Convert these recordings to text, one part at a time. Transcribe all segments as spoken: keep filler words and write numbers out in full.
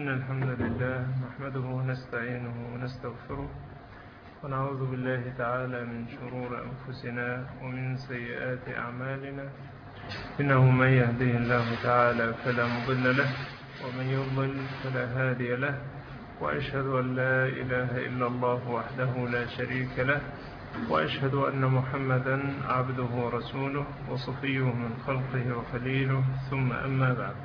إن الحمد لله نحمده ونستعينه ونستغفره ونعوذ بالله تعالى من شرور أنفسنا ومن سيئات أعمالنا، إنه من يهديه الله تعالى فلا مضل له ومن يضلل فلا هادي له، وأشهد أن لا إله إلا الله وحده لا شريك له، وأشهد أن محمدا عبده ورسوله وصفيه من خلقه وخليله، ثم أما بعد.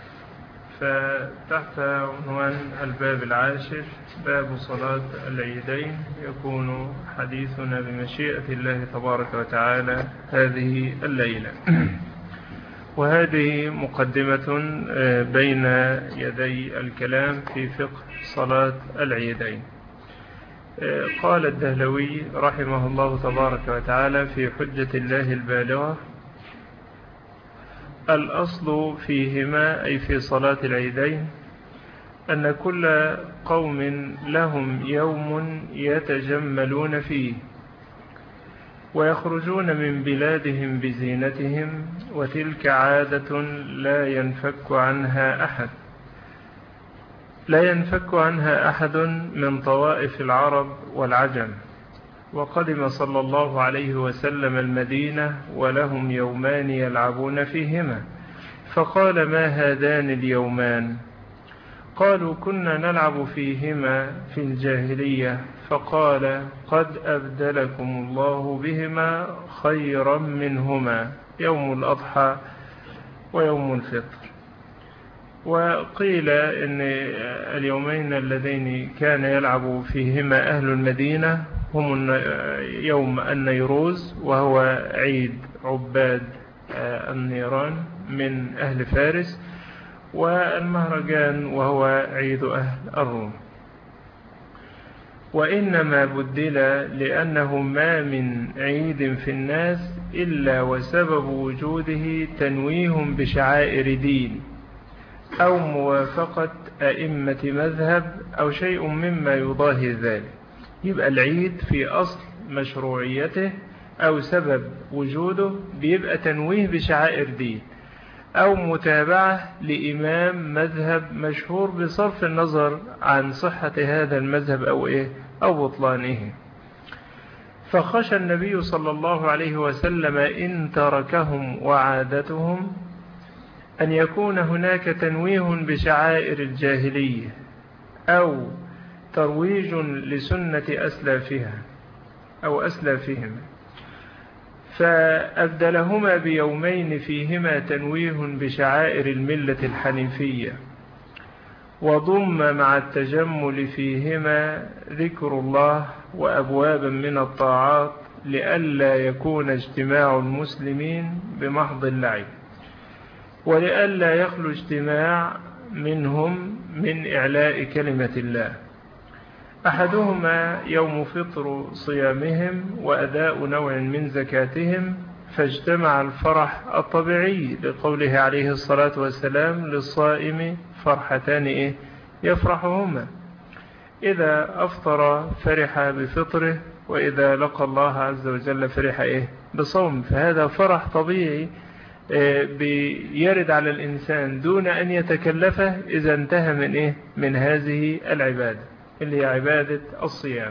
فتحت عنوان الباب العاشر باب صلاة العيدين يكون حديثنا بمشيئة الله تبارك وتعالى هذه الليلة. وهذه مقدمة بين يدي الكلام في فقه صلاة العيدين. قال الدهلوي رحمه الله تبارك وتعالى في حجة الله البالغة: الأصل فيهما أي في صلاة العيدين أن كل قوم لهم يوم يتجملون فيه ويخرجون من بلادهم بزينتهم، وتلك عادة لا ينفك عنها أحد لا ينفك عنها أحد من طوائف العرب والعجم. وقدم صلى الله عليه وسلم المدينة ولهم يومان يلعبون فيهما، فقال: ما هذان اليومان؟ قالوا: كنا نلعب فيهما في الجاهلية. فقال: قد أبدلكم الله بهما خيرا منهما، يوم الأضحى ويوم الفطر. وقيل إن اليومين اللذين كان يلعب فيهما أهل المدينة هم يوم النيروز، وهو عيد عباد النيران من أهل فارس، والمهرجان وهو عيد أهل الروم. وإنما بدل لأنه ما من عيد في الناس إلا وسبب وجوده تنويه بشعائر دين أو موافقة أئمة مذهب أو شيء مما يضاهي ذلك. يبقى العيد في أصل مشروعيته أو سبب وجوده بيبقى تنويه بشعائر دين أو متابعة لإمام مذهب مشهور بصرف النظر عن صحة هذا المذهب أو إيه أو بطلانه. فخشى النبي صلى الله عليه وسلم إن تركهم وعادتهم أن يكون هناك تنويه بشعائر الجاهلية أو ترويج لسنة أسلافها أو أسلافهم، فأبدلهما بيومين فيهما تنويه بشعائر الملة الحنيفية، وضم مع التجمل فيهما ذكر الله وأبوابا من الطاعات، لئلا يكون اجتماع المسلمين بمحض اللعب، ولئلا يخلو اجتماع منهم من إعلاء كلمة الله. أحدهما يوم فطر صيامهم وأداء نوع من زكاتهم، فاجتمع الفرح الطبيعي لقوله عليه الصلاة والسلام: للصائم فرحتان يفرحهما، إذا أفطر فرح بفطره، وإذا لقى الله عز وجل فرح بصوم. فهذا فرح طبيعي بيرد على الإنسان دون أن يتكلفه إذا انتهى من إيه من هذه العبادة اللي هي عبادة الصيام.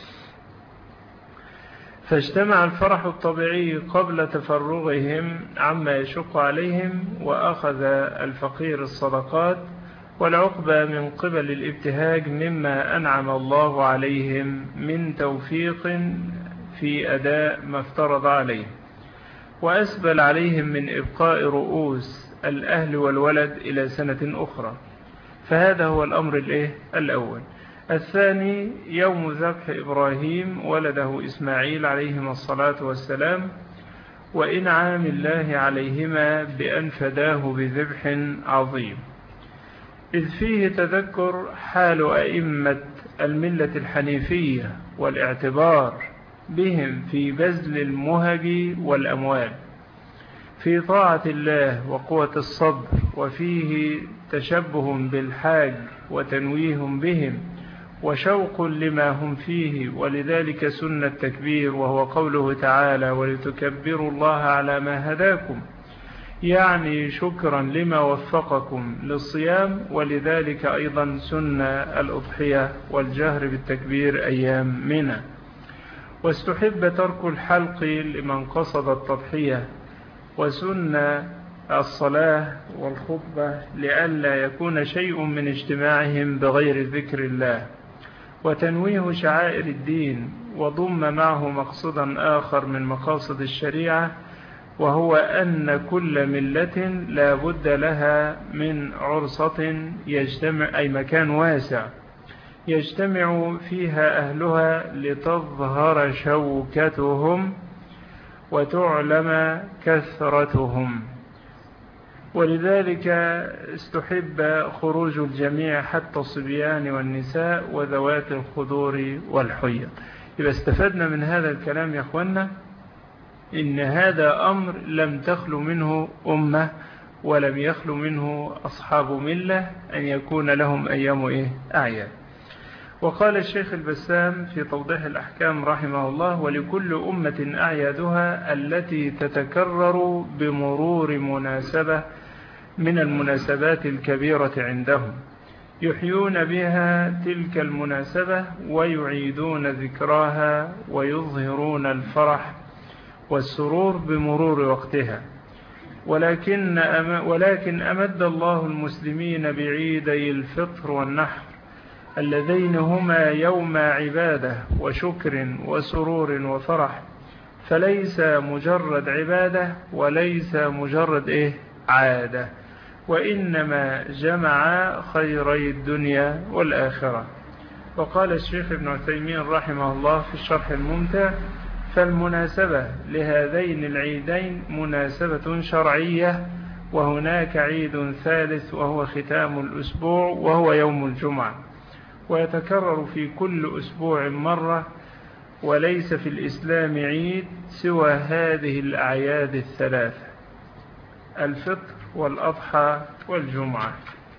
فاجتمع الفرح الطبيعي قبل تفرغهم عما يشق عليهم، وأخذ الفقير الصدقات، والعقبة من قبل الابتهاج مما أنعم الله عليهم من توفيق في أداء ما افترض عليهم، وأسبل عليهم من إبقاء رؤوس الأهل والولد إلى سنة أخرى. فهذا هو الأمر الإيه الأول. الثاني يوم ذبح إبراهيم ولده إسماعيل عليهما الصلاة والسلام، وإنعام الله عليهما بأن فداه بذبح عظيم، إذ فيه تذكر حال أئمة الملة الحنيفية والاعتبار بهم في بذل المهج والأموال في طاعة الله وقوة الصبر، وفيه تشبه بالحاج وتنويه بهم وشوق لما هم فيه، ولذلك سن التكبير، وهو قوله تعالى: ولتكبروا الله على ما هداكم. يعني شكرا لما وفقكم للصيام، ولذلك أيضا سنة الأضحية والجهر بالتكبير أيام منى. واستحب ترك الحلق لمن قصد التضحية، وسنة الصلاة والخطبة لئلا يكون شيء من اجتماعهم بغير ذكر الله، وتنويه شعائر الدين، وضم معه مقصدا آخر من مقاصد الشريعة، وهو أن كل ملة لا بد لها من عرصة يجتمع، أي مكان واسع يجتمع فيها أهلها لتظهر شوكتهم وتعلم كثرتهم. ولذلك استحب خروج الجميع حتى الصبيان والنساء وذوات الخدور والحيض. إذا استفدنا من هذا الكلام يا أخوانا إن هذا أمر لم تخلو منه أمة ولم يخلو منه أصحاب ملة أن يكون لهم أيام إيه؟ أعياد. وقال الشيخ البسام في توضيح الأحكام رحمه الله: ولكل أمة أعيادها التي تتكرر بمرور مناسبة من المناسبات الكبيرة عندهم، يحيون بها تلك المناسبة ويعيدون ذكراها ويظهرون الفرح والسرور بمرور وقتها. ولكن ولكن أمد الله المسلمين بعيدي الفطر والنحر اللذين هما يوم عبادة وشكر وسرور وفرح، فليس مجرد عبادة وليس مجرد إيه عادة، وإنما جمع خيري الدنيا والآخرة. وقال الشيخ ابن عثيمين رحمه الله في الشرح الممتع: فالمناسبة لهذين العيدين مناسبة شرعية، وهناك عيد ثالث وهو ختام الأسبوع وهو يوم الجمعة، ويتكرر في كل أسبوع مرة، وليس في الإسلام عيد سوى هذه الأعياد الثلاثة: الفطر والأضحى والجمعة.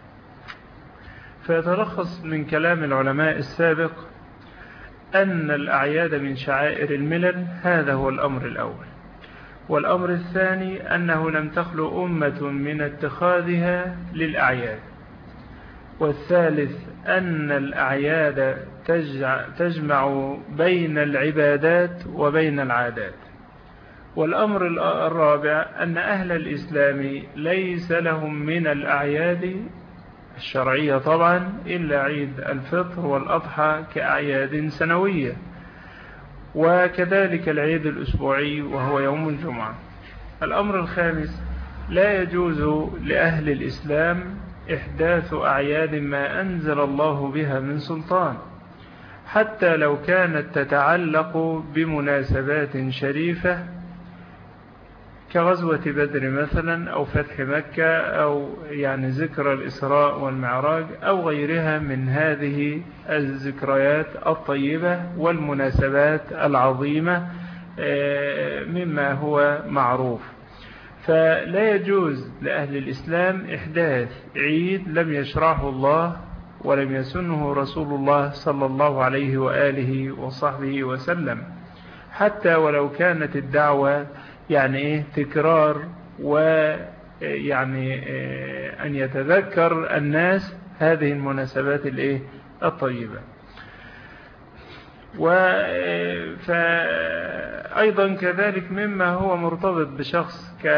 فيتلخص من كلام العلماء السابق أن الأعياد من شعائر الملل، هذا هو الأمر الأول. والأمر الثاني أنه لم تخلو أمة من اتخاذها للأعياد. والثالث أن الأعياد تجمع بين العبادات وبين العادات. والأمر الرابع أن أهل الإسلام ليس لهم من الأعياد الشرعية طبعا إلا عيد الفطر والأضحى كأعياد سنوية، وكذلك العيد الأسبوعي وهو يوم الجمعة. الأمر الخامس: لا يجوز لأهل الإسلام إحداث أعياد ما أنزل الله بها من سلطان، حتى لو كانت تتعلق بمناسبات شريفة كغزوة بدر مثلا، أو فتح مكة، أو يعني ذكرى الإسراء والمعراج، أو غيرها من هذه الذكريات الطيبة والمناسبات العظيمة مما هو معروف. فلا يجوز لأهل الإسلام إحداث عيد لم يشرعه الله ولم يسنه رسول الله صلى الله عليه وآله وصحبه وسلم، حتى ولو كانت الدعوة يعني إيه تكرار، ويعني إيه أن يتذكر الناس هذه المناسبات الإيه الطيبة. وأيضا كذلك مما هو مرتبط بشخص ك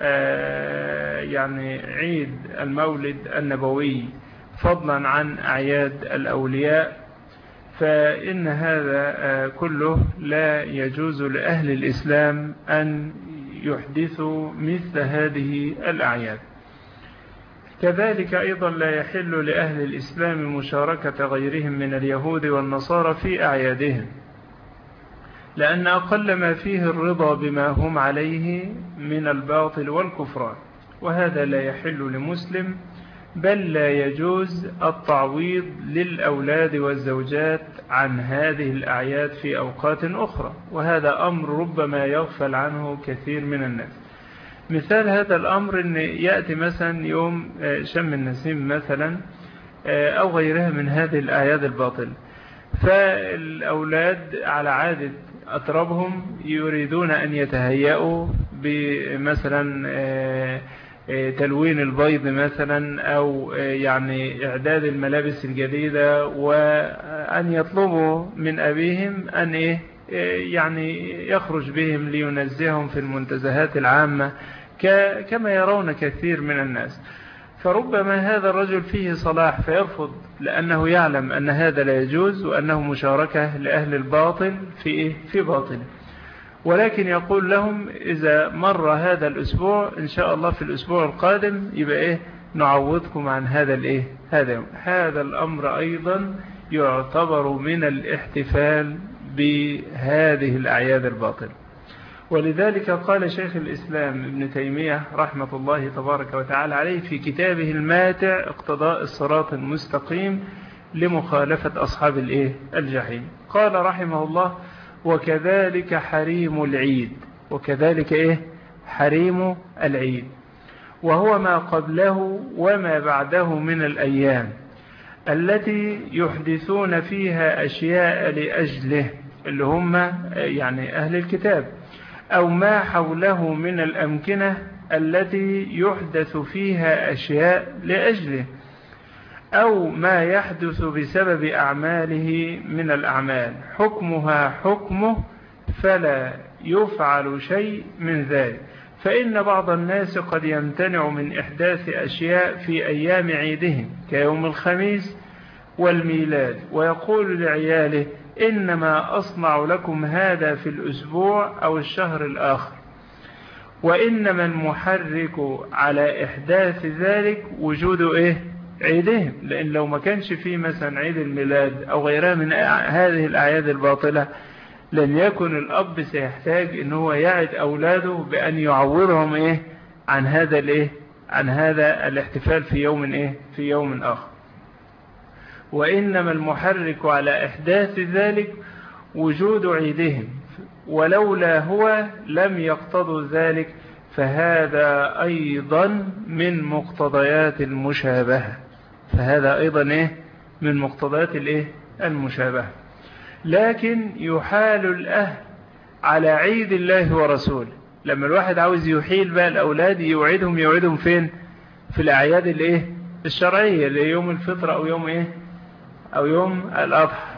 يعني عيد المولد النبوي فضلا عن أعياد الأولياء، فإن هذا كله لا يجوز لأهل الإسلام أن يحدثوا مثل هذه الأعياد. كذلك أيضا لا يحل لأهل الإسلام مشاركة غيرهم من اليهود والنصارى في أعيادهم، لأن أقل ما فيه الرضا بما هم عليه من الباطل والكفران، وهذا لا يحل لمسلم، بل لا يجوز التعويض للأولاد والزوجات عن هذه الأعياد في أوقات أخرى، وهذا أمر ربما يغفل عنه كثير من الناس. مثال هذا الأمر أن يأتي مثلا يوم شم النسيم مثلا أو غيرها من هذه الأعياد الباطلة، فالأولاد على عادة أطرابهم يريدون أن يتهيئوا بمثلا تلوين البيض مثلا، أو يعني إعداد الملابس الجديدة، وأن يطلبوا من أبيهم أن إيه يعني يخرج بهم لينزههم في المنتزهات العامة كما يرون كثير من الناس. فربما هذا الرجل فيه صلاح فيرفض، لأنه يعلم أن هذا لا يجوز، وأنه مشاركة لأهل الباطل في إيه؟ في باطل. ولكن يقول لهم إذا مر هذا الأسبوع إن شاء الله في الأسبوع القادم يبقى إيه نعوضكم عن هذا الإيه هذا هذا الأمر أيضا يعتبر من الاحتفال بهذه الأعياد الباطلة. ولذلك قال شيخ الإسلام ابن تيمية رحمة الله تبارك وتعالى عليه في كتابه الماتع اقتضاء الصراط المستقيم لمخالفة أصحاب الإيه الجحيم، قال رحمه الله: وكذلك حريم العيد. وكذلك إيه حريم العيد، وهو ما قبله وما بعده من الأيام التي يحدثون فيها أشياء لأجله، اللي هم يعني أهل الكتاب، أو ما حوله من الأمكنة التي يحدث فيها أشياء لأجله، أو ما يحدث بسبب أعماله من الأعمال حكمها حكمه فلا يفعل شيء من ذلك. فإن بعض الناس قد يمتنع من إحداث أشياء في أيام عيدهم كيوم الخميس والميلاد، ويقول لعياله: إنما أصنع لكم هذا في الأسبوع أو الشهر الآخر. وإنما المحرك على إحداث ذلك وجود إيه عيدهم، لأن لو ما كانش فيه مثلا عيد الميلاد أو غيرها من هذه الأعياد الباطلة لن يكن الأب سيحتاج إن هو يعد أولاده بأن يعوضهم إيه عن هذا الإيه عن هذا الاحتفال في يوم إيه في يوم آخر. وإنما المحرك على إحداث ذلك وجود عيدهم، ولولا هو لم يقتضوا ذلك، فهذا أيضا من مقتضيات المشابهة فهذا أيضا إيه من مقتضيات الإيه المشابهة. لكن يحال الأهل على عيد الله ورسوله. لما الواحد عاوز يحيل بقى الأولاد يوعدهم يوعدهم فين؟ في الأعياد الإيه الشرعية، اللي يوم الفطر أو يوم إيه أو يوم الأضحى.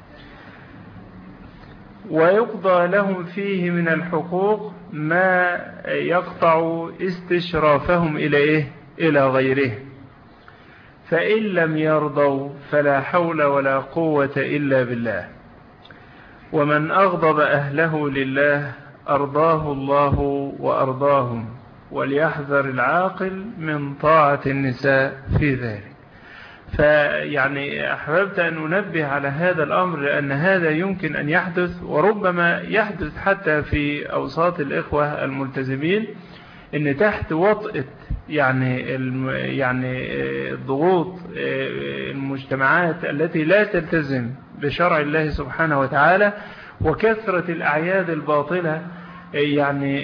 ويقضى لهم فيه من الحقوق ما يقطع استشرافهم إلى إيه إلى غيره. فإن لم يرضوا فلا حول ولا قوة إلا بالله. ومن أغضب أهله لله أرضاه الله وأرضاهم، وليحذر العاقل من طاعة النساء في ذلك. فيعني أحببت أن أنبه على هذا الأمر، لأن هذا يمكن أن يحدث، وربما يحدث حتى في أوساط الإخوة الملتزمين، إن تحت وطئة يعني يعني ضغوط المجتمعات التي لا تلتزم بشرع الله سبحانه وتعالى، وكثرة الأعياد الباطلة يعني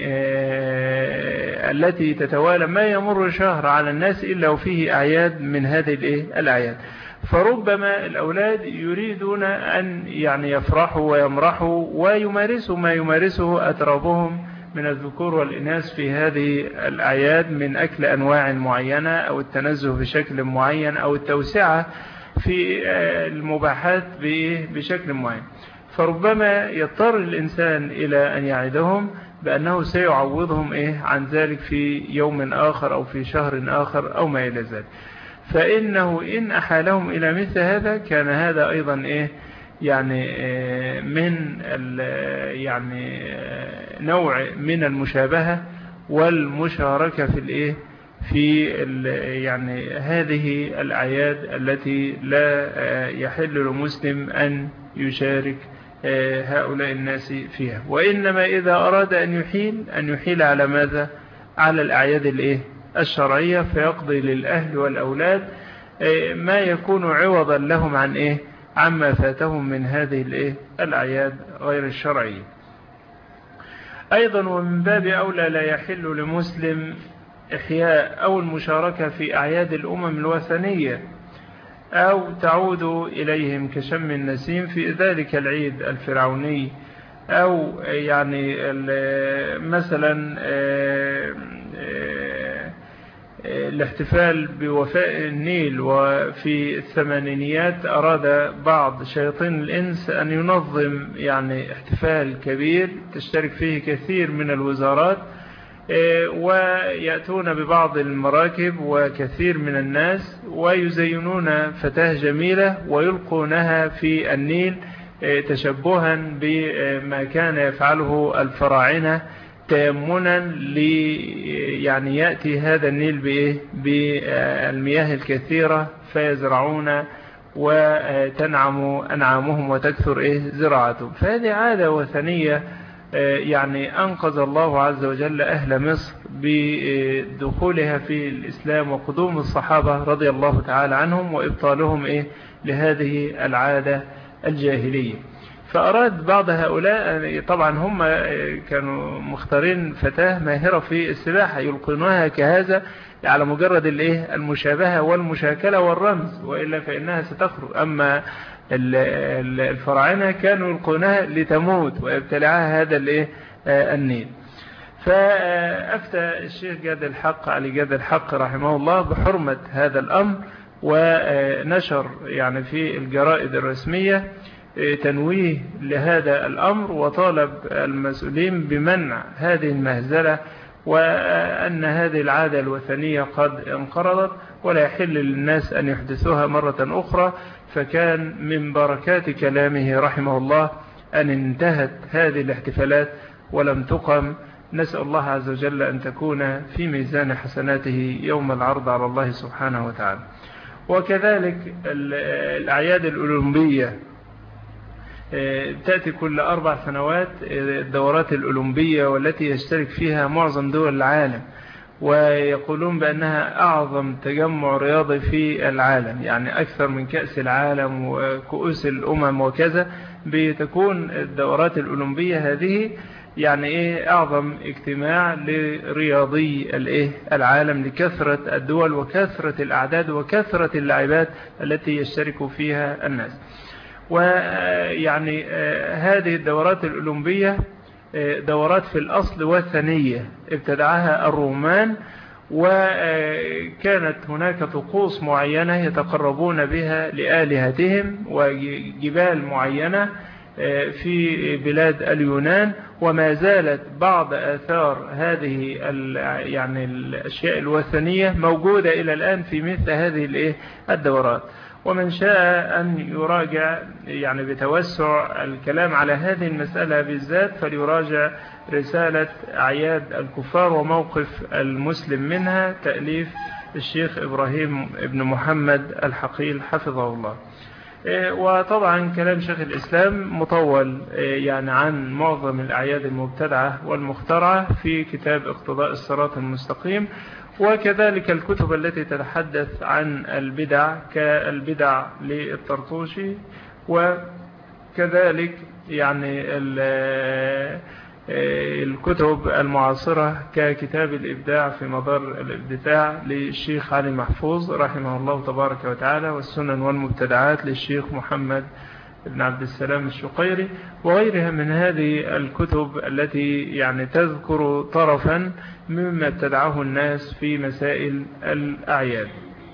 التي تتوالى، ما يمر شهر على الناس إلا وفيه أعياد من هذه الأعياد. فربما الأولاد يريدون أن يعني يفرحوا ويمرحوا ويمارسوا ما يمارسه أترابهم من الذكور والإناث في هذه الأعياد من أكل أنواع معينة، أو التنزه بشكل معين، أو التوسعة في المباحات بشكل معين. فربما يضطر الإنسان إلى أن يعدهم بأنه سيعوضهم إيه عن ذلك في يوم آخر أو في شهر آخر أو ما إلى ذلك. فإنه إن أحالهم إلى مثل هذا كان هذا أيضا إيه يعني من يعني نوع من المشابهة والمشاركة في الإيه في يعني هذه الأعياد التي لا يحل لمسلم أن يشارك هؤلاء الناس فيها. وإنما إذا أراد أن يحيل أن يحيل على ماذا؟ على الأعياد الإيه الشرعية، فيقضي للأهل والأولاد ما يكون عوضا لهم عن إيه عما فاتهم من هذه الإيه الأعياد غير الشرعية. أيضا ومن باب أولى لا يحل لمسلم إحياء أو المشاركة في أعياد الأمم الوثنية أو تعود إليهم كشم النسيم في ذلك العيد الفرعوني، أو يعني مثلا الاحتفال بوفاء النيل، وفي الثمانينيات أراد بعض شياطين الإنس أن ينظم يعني احتفال كبير تشترك فيه كثير من الوزارات، ويأتون ببعض المراكب وكثير من الناس ويزينون فتاة جميلة ويلقونها في النيل تشبها بما كان يفعله الفراعنة تيمنا لي يعني يأتي هذا النيل بإيه بالمياه الكثيرة فيزرعون وتنعم أنعامهم وتكثر إيه زراعتهم. فهذه عادة وثنية يعني أنقذ الله عز وجل أهل مصر بدخولها في الإسلام وقدوم الصحابة رضي الله تعالى عنهم وإبطالهم إيه لهذه العادة الجاهلية. فأراد بعض هؤلاء، طبعا هم كانوا مختارين فتاة ماهرة في السباحة يلقونها كهذا على مجرد الايه المشابهة والمشاكلة والرمز، وإلا فإنها ستخرج. أما الفراعنة كانوا يلقونها لتموت ويبتلعها هذا الايه النيل. فأفتى الشيخ جاد الحق علي جاد الحق رحمه الله بحرمة هذا الأمر، ونشر يعني في الجرائد الرسمية تنويه لهذا الأمر، وطالب المسؤولين بمنع هذه المهزلة، وأن هذه العادة الوثنية قد انقرضت ولا يحل للناس أن يحدثوها مرة أخرى. فكان من بركات كلامه رحمه الله أن انتهت هذه الاحتفالات ولم تقم. نسأل الله عز وجل أن تكون في ميزان حسناته يوم العرض على الله سبحانه وتعالى. وكذلك الأعياد الأولمبية تأتي كل أربع سنوات الدورات الأولمبية، والتي يشترك فيها معظم دول العالم، ويقولون بأنها أعظم تجمع رياضي في العالم، يعني أكثر من كأس العالم وكؤوس الأمم وكذا. بتكون الدورات الأولمبية هذه يعني إيه أعظم اجتماع لرياضي الإيه العالم، لكثرة الدول وكثرة الأعداد وكثرة اللاعبات التي يشترك فيها الناس. ويعني هذه الدورات الأولمبية دورات في الأصل وثنية ابتدعها الرومان، وكانت هناك طقوس معينة يتقربون بها لآلهتهم وجبال معينة في بلاد اليونان. وما زالت بعض آثار هذه يعني الأشياء الوثنية موجودة إلى الآن في مثل هذه الدورات. ومن شاء أن يراجع يعني بتوسع الكلام على هذه المسألة بالذات فليراجع رسالة أعياد الكفار وموقف المسلم منها، تأليف الشيخ إبراهيم ابن محمد الحقيل حفظه الله. وطبعا كلام شيخ الإسلام مطول يعني عن معظم الأعياد المبتدعة والمخترعة في كتاب اقتضاء الصراط المستقيم، وكذلك الكتب التي تتحدث عن البدع كالبدع للطرطوشي، وكذلك يعني الكتب المعاصرة ككتاب الإبداع في مدار الابتداع للشيخ علي محفوظ رحمه الله تبارك وتعالى، والسنن والمبتدعات للشيخ محمد بن عبد السلام الشقيري، وغيرها من هذه الكتب التي يعني تذكر طرفا مما ابتدعه الناس في مسائل الأعياد.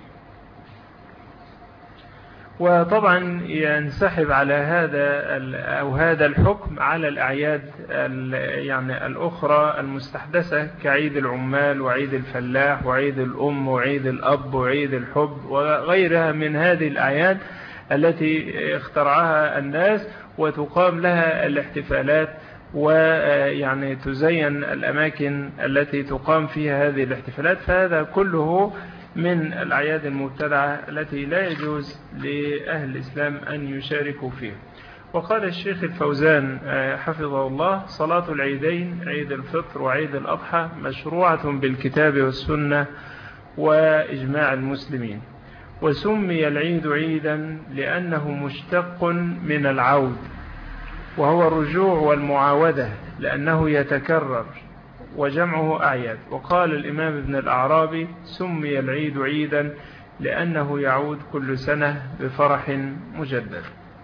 وطبعا ينسحب على هذا أو هذا الحكم على الأعياد يعني الأخرى المستحدثة كعيد العمال وعيد الفلاح وعيد الأم وعيد الأب وعيد الحب وغيرها من هذه الأعياد التي اخترعها الناس وتقام لها الاحتفالات، ويعني تزين الأماكن التي تقام فيها هذه الاحتفالات. فهذا كله من الأعياد المبتدعة التي لا يجوز لأهل الإسلام أن يشاركوا فيها. وقال الشيخ الفوزان حفظه الله: صلاة العيدين عيد الفطر وعيد الأضحى مشروعة بالكتاب والسنة وإجماع المسلمين، وسمي العيد عيدا لأنه مشتق من العود، وهو الرجوع والمعاودة لأنه يتكرر، وجمعه أعياد. وقال الإمام ابن الأعرابي: سمي العيد عيدا لأنه يعود كل سنة بفرح مجدد.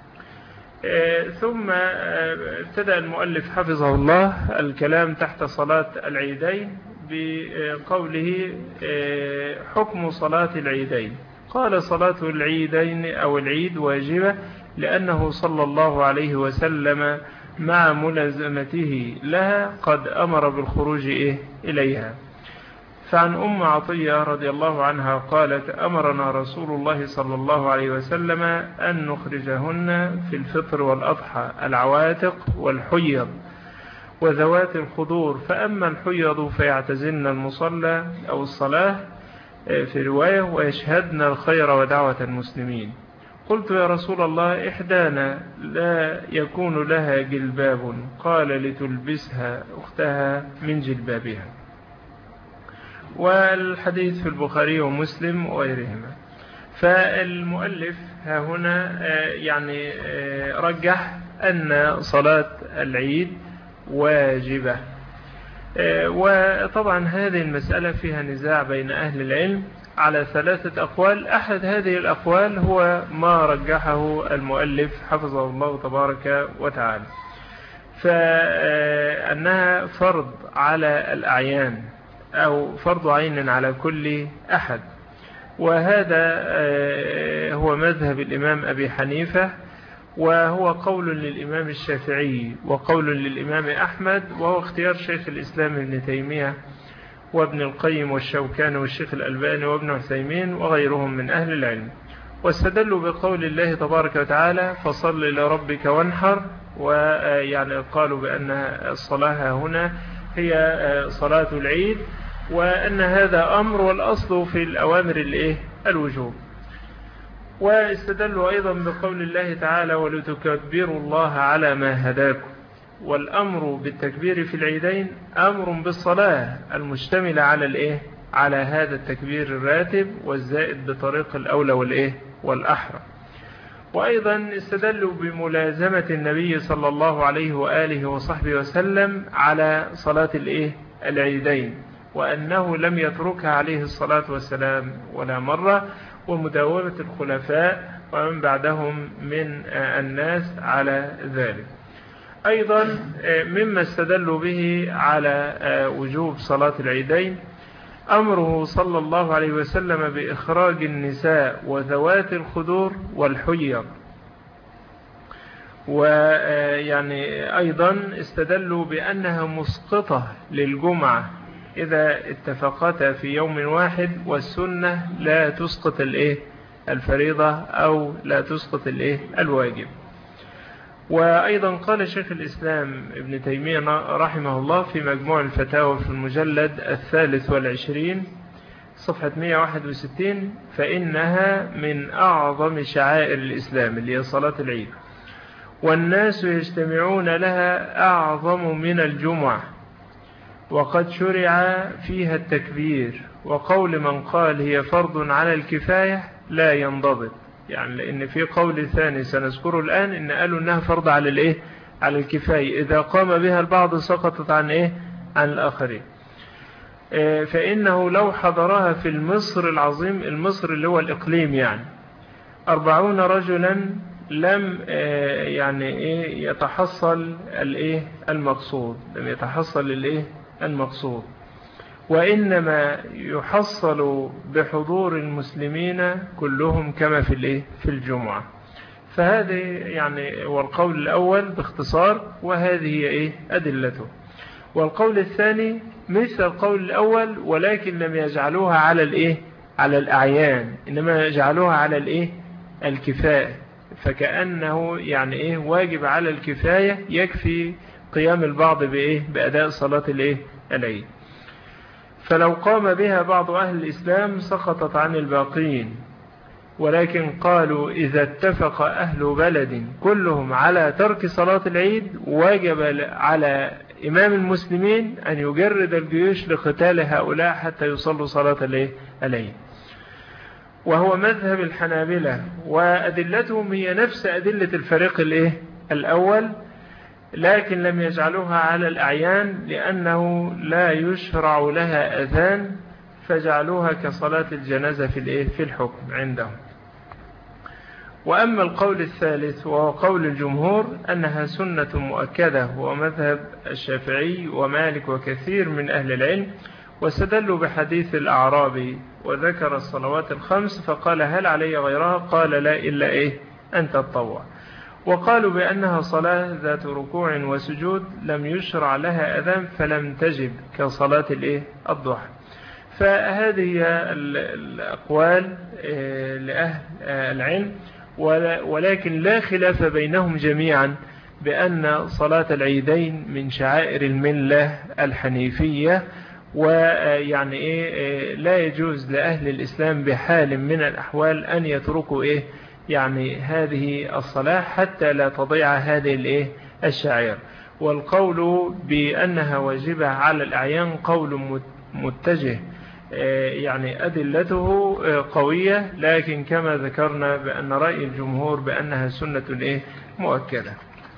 ثم ابتدأ المؤلف حفظه الله الكلام تحت صلاة العيدين بقوله حكم صلاة العيدين. قال صلاة العيدين أو العيد واجبة لأنه صلى الله عليه وسلم مع ملازمته لها قد أمر بالخروج إيه إليها. فعن أم عطية رضي الله عنها قالت أمرنا رسول الله صلى الله عليه وسلم أن نخرجهن في الفطر والأضحى العواتق والحيض وذوات الخدور، فأما الحيض فيعتزلن المصلى أو الصلاة في رواية ويشهدن الخير ودعوة المسلمين. قلت يا رسول الله إحدانا لا يكون لها جلباب، قال لتلبسها أختها من جلبابها. والحديث في البخاري ومسلم وغيرهما. فالمؤلف ها هنا يعني رجح أن صلاة العيد واجبة. وطبعا هذه المسألة فيها نزاع بين أهل العلم على ثلاثة أقوال. أحد هذه الأقوال هو ما رجحه المؤلف حفظه الله تبارك وتعالى، فأنها فرض على الأعيان أو فرض عين على كل أحد، وهذا هو مذهب الإمام أبي حنيفة، وهو قول للإمام الشافعي وقول للإمام أحمد، وهو اختيار شيخ الإسلام ابن تيمية وابن القيم والشوكاني والشيخ الألباني وابن عثيمين وغيرهم من أهل العلم. واستدلوا بقول الله تبارك وتعالى فصل لربك وانحر، ويعني قالوا بأن الصلاة هنا هي صلاة العيد، وأن هذا أمر والأصل في الأوامر الإيه الوجوب. واستدلوا أيضا بقول الله تعالى ولتكبروا الله على ما هداكم، والأمر بالتكبير في العيدين أمر بالصلاة المشتملة على الإيه على هذا التكبير الراتب والزائد بطريق الأولى والإيه والأحرى. وأيضا استدلوا بملازمة النبي صلى الله عليه وآله وصحبه وسلم على صلاة الإيه العيدين، وأنه لم يتركها عليه الصلاة والسلام ولا مرة، ومداومة الخلفاء ومن بعدهم من الناس على ذلك. أيضا مما استدلوا به على وجوب صلاة العيدين أمره صلى الله عليه وسلم بإخراج النساء وذوات الخدور والحيض. ويعني أيضا استدلوا بأنها مسقطة للجمعة إذا اتفقتا في يوم واحد، والسنة لا تسقط الإيه الفريضة أو لا تسقط الإيه الواجب. وأيضا قال شيخ الإسلام ابن تيمية رحمه الله في مجموع الفتاوى في المجلد الثالث والعشرين صفحة مئة وواحد وستين فإنها من أعظم شعائر الإسلام اللي هي صلاة العيد، والناس يجتمعون لها أعظم من الجمعة، وقد شرع فيها التكبير. وقول من قال هي فرض على الكفاية لا ينضبط، يعني لأن في قول ثاني سنذكره الآن إن قالوا إنها فرض على الإيه على الكفاية، إذا قام بها البعض سقطت عن إيه عن الآخرين. فإنه لو حضرها في المصر العظيم، المصر اللي هو الإقليم يعني أربعون رجلا لم يعني إيه يتحصل الإيه المقصود، لم يتحصل الإيه المقصود، وإنما يحصل بحضور المسلمين كلهم كما في الإيه في الجمعة. فهذه يعني والقول الأول باختصار، وهذه هي إيه أدلته. والقول الثاني مثل القول الأول ولكن لم يجعلوها على الإيه على الأعيان، إنما يجعلوها على الإيه الكفاية، فكأنه يعني إيه واجب على الكفاية يكفي قيام البعض بإيه بأداء صلاة الإيه العيد. فلو قام بها بعض أهل الإسلام سقطت عن الباقين، ولكن قالوا إذا اتفق أهل بلد كلهم على ترك صلاة العيد وجب على إمام المسلمين أن يجرد الجيوش لقتال هؤلاء حتى يصلوا صلاة العيد. وهو مذهب الحنابلة، وأدلتهم هي نفس أدلة الفريق الإيه الأول، لكن لم يجعلوها على الأعيان لأنه لا يشرع لها أذان، فجعلوها كصلاة الجنازة في الإيه في الحكم عندهم. وأما القول الثالث وهو قول الجمهور أنها سنة مؤكدة، ومذهب الشافعي ومالك وكثير من أهل العلم، واستدلوا بحديث الأعرابي وذكر الصلوات الخمس فقال هل علي غيرها؟ قال لا إلا إيه أن تتطوع. وقالوا بأنها صلاة ذات ركوع وسجود لم يشرع لها أذان فلم تجب كصلاة الإيه الضحى. فهذه الأقوال لأهل العلم، ولكن لا خلاف بينهم جميعا بأن صلاة العيدين من شعائر الملة الحنيفية، ويعني إيه لا يجوز لأهل الإسلام بحال من الأحوال أن يتركوا إيه يعني هذه الصلاة حتى لا تضيع هذه الإيه الشعائر. والقول بأنها واجبة على الأعيان قول متجه، يعني أدلته قوية، لكن كما ذكرنا بأن رأي الجمهور بأنها سنة إيه مؤكدة.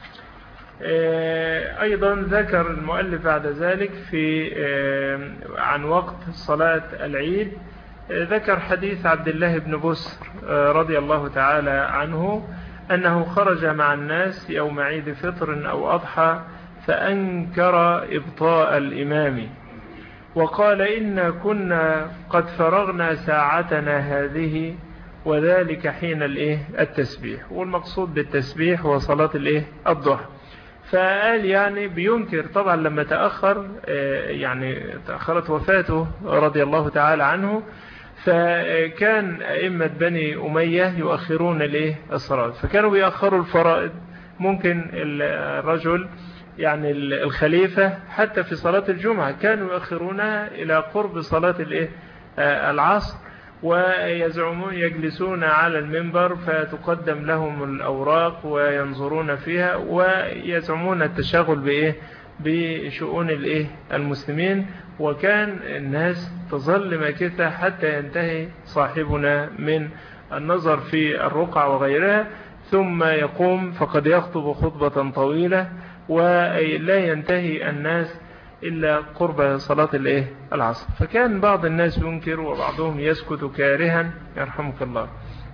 أيضا ذكر المؤلف بعد ذلك في عن وقت صلاة العيد، ذكر حديث عبد الله بن بسر رضي الله تعالى عنه أنه خرج مع الناس يوم عيد فطر أو أضحى فأنكر إبطاء الإمام وقال إن كنا قد فرغنا ساعتنا هذه وذلك حين الإيه التسبيح. والمقصود بالتسبيح هو صلاة الإيه الضحى. فقال يعني بينكر طبعا لما تأخر، يعني تأخرت وفاته رضي الله تعالى عنه، فكان أئمة بني أمية يؤخرون الإيه الصلاة، فكانوا بيأخروا الفرائض. ممكن الرجل يعني الخليفة حتى في صلاة الجمعة كانوا يؤخرونها إلى قرب صلاة الإيه العصر، ويزعمون يجلسون على المنبر فتقدم لهم الأوراق وينظرون فيها ويزعمون التشاغل بإيه بشؤون الإيه المسلمين. وكان الناس تظل ماكثة حتى ينتهي صاحبنا من النظر في الرقعة وغيرها، ثم يقوم فقد يخطب خطبة طويلة ولا ينتهي الناس إلا قرب صلاة الإيه العصر. فكان بعض الناس ينكر وبعضهم يسكت كارها يرحمك الله.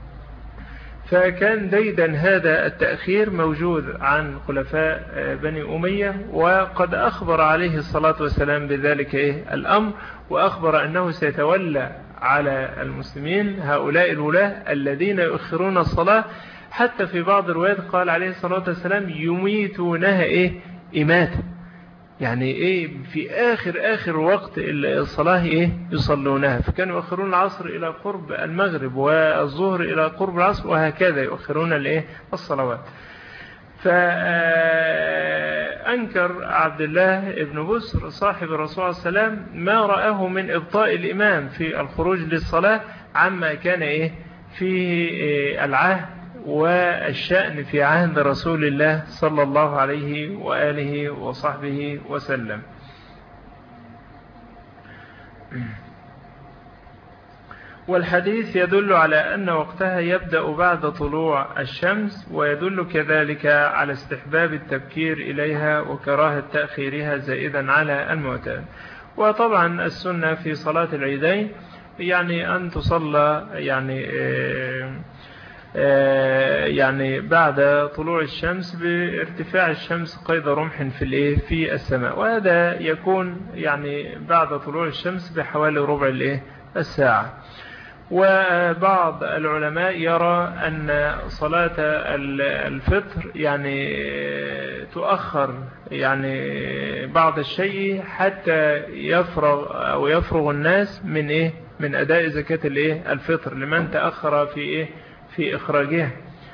فكان ديدا هذا التأخير موجود عن خلفاء بني أمية، وقد أخبر عليه الصلاة والسلام بذلك إيه الأمر، وأخبر أنه سيتولى على المسلمين هؤلاء الولاة الذين يؤخرون الصلاة، حتى في بعض الروايات قال عليه الصلاة والسلام يميتونها إيه إماتة، يعني إيه في آخر آخر وقت الصلاة إيه يصلونها. فكانوا يؤخرون العصر إلى قرب المغرب والظهر إلى قرب العصر، وهكذا يؤخرون الإيه الصلوات. فأنكر عبد الله بن بسر صاحب الرسول صلى الله عليه وسلم ما رآه من إبطاء الإمام في الخروج للصلاة عما كان إيه فيه العهد والشأن في عهد رسول الله صلى الله عليه وآله وصحبه وسلم. والحديث يدل على أن وقتها يبدأ بعد طلوع الشمس، ويدل كذلك على استحباب التبكير إليها وكراهة تأخيرها زائدا على المعتاد. وطبعا السنة في صلاة العيدين يعني أن تصلى يعني يعني بعد طلوع الشمس بارتفاع الشمس قيد رمح في الايه في السماء، وهذا يكون يعني بعد طلوع الشمس بحوالي ربع الايه الساعة. وبعض العلماء يرى أن صلاة الفطر يعني تؤخر يعني بعض الشيء حتى يفرغ أو يفرغ الناس من إيه من أداء زكاة الإيه الفطر لمن تأخر في إيه في إخراجها.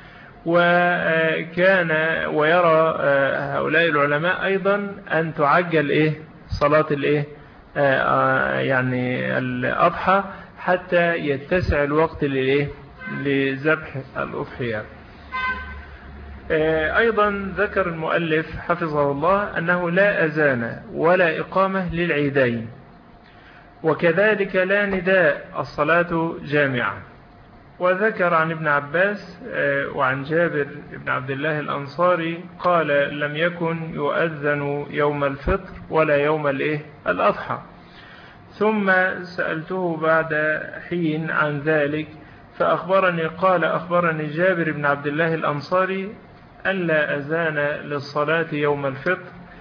وكان ويرى هؤلاء العلماء أيضا أن تعجل إيه صلاة الإيه يعني الأضحى حتى يتسع الوقت للإيه لذبح الأضحية. أيضا ذكر المؤلف حفظه الله أنه لا أذان ولا إقامة للعيدين، وكذلك لا نداء الصلاة جامعة. وذكر عن ابن عباس وعن جابر بن عبد الله الأنصاري قال لم يكن يؤذن يوم الفطر ولا يوم الإيه الأضحى. ثم سألته بعد حين عن ذلك فأخبرني قال أخبرني جابر بن عبد الله الأنصاري أن لا أذان للصلاة يوم الفطر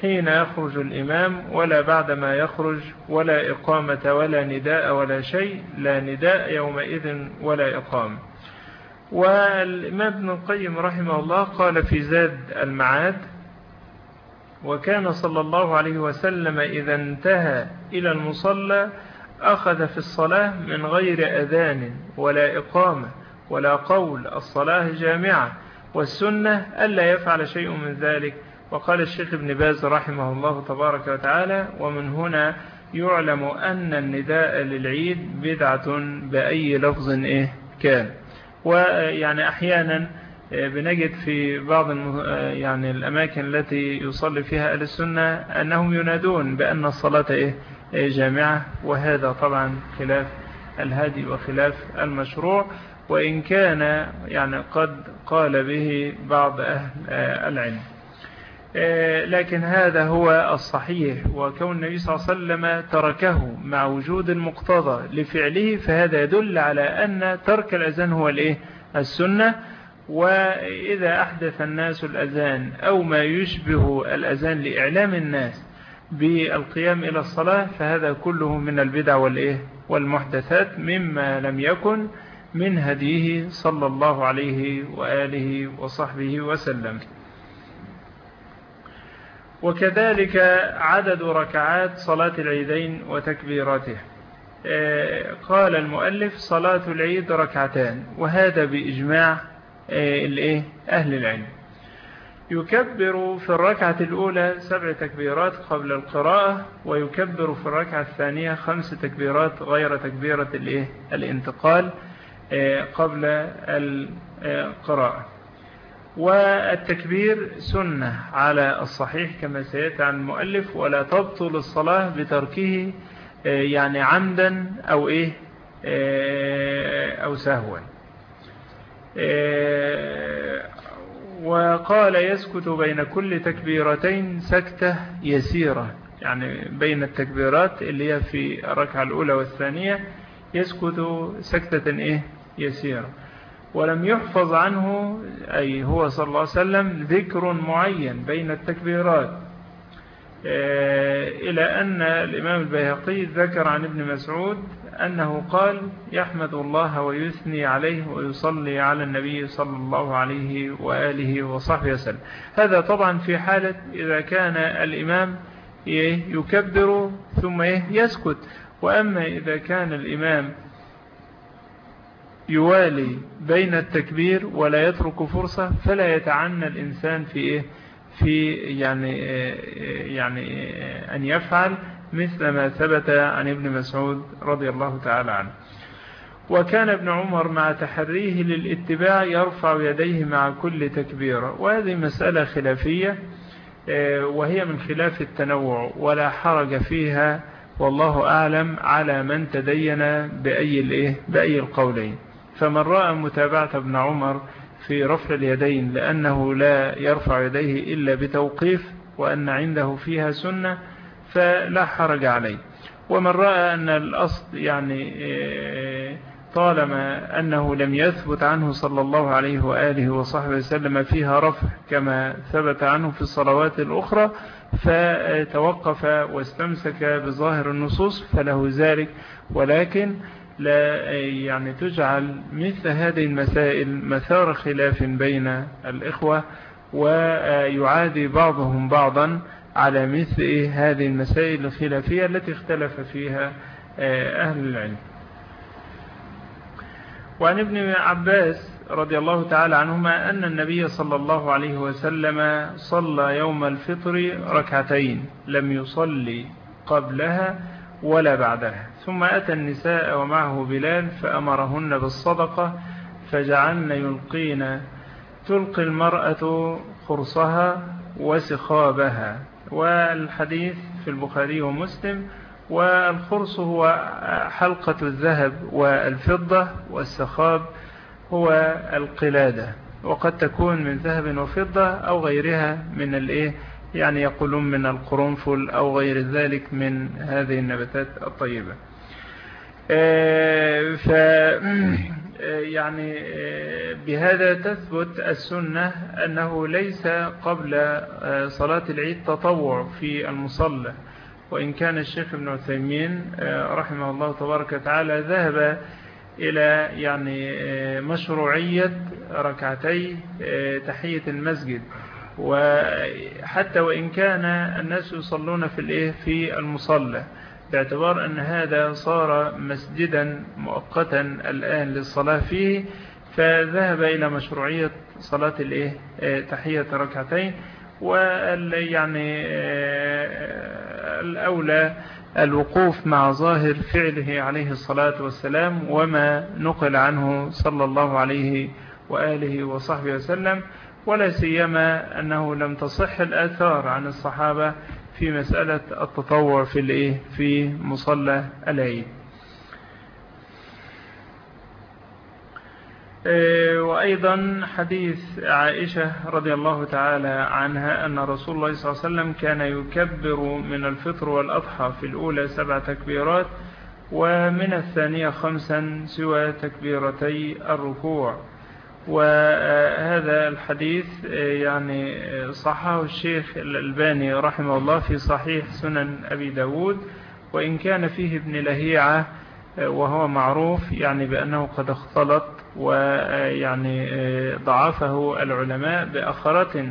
حين يخرج الإمام ولا بعدما يخرج، ولا إقامة ولا نداء ولا شيء، لا نداء يومئذ ولا إقامة. والإمام ابن القيم رحمه الله قال في زاد المعاد: وكان صلى الله عليه وسلم إذا انتهى إلى المصلى أخذ في الصلاة من غير أذان ولا إقامة ولا قول الصلاة جامعة، والسنة ألا يفعل شيء من ذلك. وقال الشيخ ابن باز رحمه الله تبارك وتعالى: ومن هنا يعلم أن النداء للعيد بدعة بأي لفظ إيه كان. ويعني أحيانا بنجد في بعض يعني الأماكن التي يصلي فيها أهل السنة أنهم ينادون بأن الصلاة إيه جامعة، وهذا طبعا خلاف الهدي وخلاف المشروع، وإن كان يعني قد قال به بعض أهل العلم، لكن هذا هو الصحيح. وكون النبي صلى الله عليه وسلم تركه مع وجود المقتضى لفعله، فهذا يدل على أن ترك الأذان هو الإيه السنة. وإذا أحدث الناس الأذان أو ما يشبه الأذان لإعلام الناس بالقيام إلى الصلاة، فهذا كله من البدع والإيه والمحدثات، مما لم يكن من هديه صلى الله عليه وآله وصحبه وسلم. وكذلك عدد ركعات صلاة العيدين وتكبيراته. قال المؤلف: صلاة العيد ركعتان، وهذا بإجماع أهل العلم. يكبر في الركعة الأولى سبع تكبيرات قبل القراءة، ويكبر في الركعة الثانية خمس تكبيرات غير تكبيرة الانتقال قبل القراءة. والتكبير سنة على الصحيح كما سيأتي عن المؤلف، ولا تبطل الصلاة بتركه يعني عمدا أو إيه أو سهوا. وقال: يسكت بين كل تكبيرتين سكتة يسيرة، يعني بين التكبيرات اللي هي في الركعة الأولى والثانية يسكت سكتة إيه يسيرة. ولم يحفظ عنه أي هو صلى الله عليه وسلم ذكر معين بين التكبيرات، إلى أن الإمام البيهقي ذكر عن ابن مسعود أنه قال: يحمد الله ويثني عليه ويصلي على النبي صلى الله عليه وآله وصحبه وسلم. هذا طبعا في حالة إذا كان الإمام يكبر ثم يسكت. وأما إذا كان الإمام يوالي بين التكبير ولا يترك فرصة، فلا يتعنى الإنسان في إيه في يعني يعني أن يفعل مثل ما ثبت عن ابن مسعود رضي الله تعالى عنه. وكان ابن عمر مع تحريه للاتباع يرفع يديه مع كل تكبيرة، وهذه مسألة خلافية وهي من خلاف التنوع ولا حرج فيها، والله أعلم، على من تدين بأي الإيه بأي القولين. فمن رأى متابعة ابن عمر في رفع اليدين لأنه لا يرفع يديه إلا بتوقيف وأن عنده فيها سنة فلا حرج عليه. ومن رأى أن الأصل يعني طالما أنه لم يثبت عنه صلى الله عليه وآله وصحبه وسلم فيها رفع كما ثبت عنه في الصلوات الأخرى، فتوقف واستمسك بظاهر النصوص فله ذلك. ولكن لا يعني تجعل مثل هذه المسائل مثار خلاف بين الإخوة، ويعادي بعضهم بعضا على مثل هذه المسائل الخلافية التي اختلف فيها أهل العلم. وعن ابن عباس رضي الله تعالى عنهما أن النبي صلى الله عليه وسلم صلى يوم الفطر ركعتين لم يصلي قبلها ولا بعدها، ثم أتى النساء ومعه بلال فأمرهن بالصدقة فجعلن يلقين تلقي المرأة خرصها وسخابها. والحديث في البخاري ومسلم. والخرص هو حلقة الذهب والفضة، والسخاب هو القلادة، وقد تكون من ذهب وفضة أو غيرها من الإيه يعني يقولون من القرنفل أو غير ذلك من هذه النباتات الطيبة. يعني بهذا تثبت السنة أنه ليس قبل صلاة العيد تطوع في المصلى، وإن كان الشيخ ابن عثيمين رحمه الله تبارك وتعالى ذهب إلى يعني مشروعية ركعتي تحية المسجد، وحتى وإن كان الناس يصلون في الإيه في المصلى، باعتبار أن هذا صار مسجدا مؤقتا الآن للصلاة فيه، فذهب إلى مشروعية صلاة الإيه تحية ركعتين. ويعني الأولى الوقوف مع ظاهر فعله عليه الصلاة والسلام وما نقل عنه صلى الله عليه وآله وصحبه وسلم، ولا سيما أنه لم تصح الآثار عن الصحابة في مسألة التطوع في الإيه في مصلى العيد. وأيضا حديث عائشة رضي الله تعالى عنها أن رسول الله صلى الله عليه وسلم كان يكبر من الفطر والأضحى في الأولى سبع تكبيرات، ومن الثانية خمسا سوى تكبيرتي الركوع. وهذا الحديث يعني صححه الشيخ الألباني رحمه الله في صحيح سنن أبي داود، وإن كان فيه ابن لهيعة وهو معروف يعني بأنه قد اختلط، ويعني ضعفه العلماء بأخرة،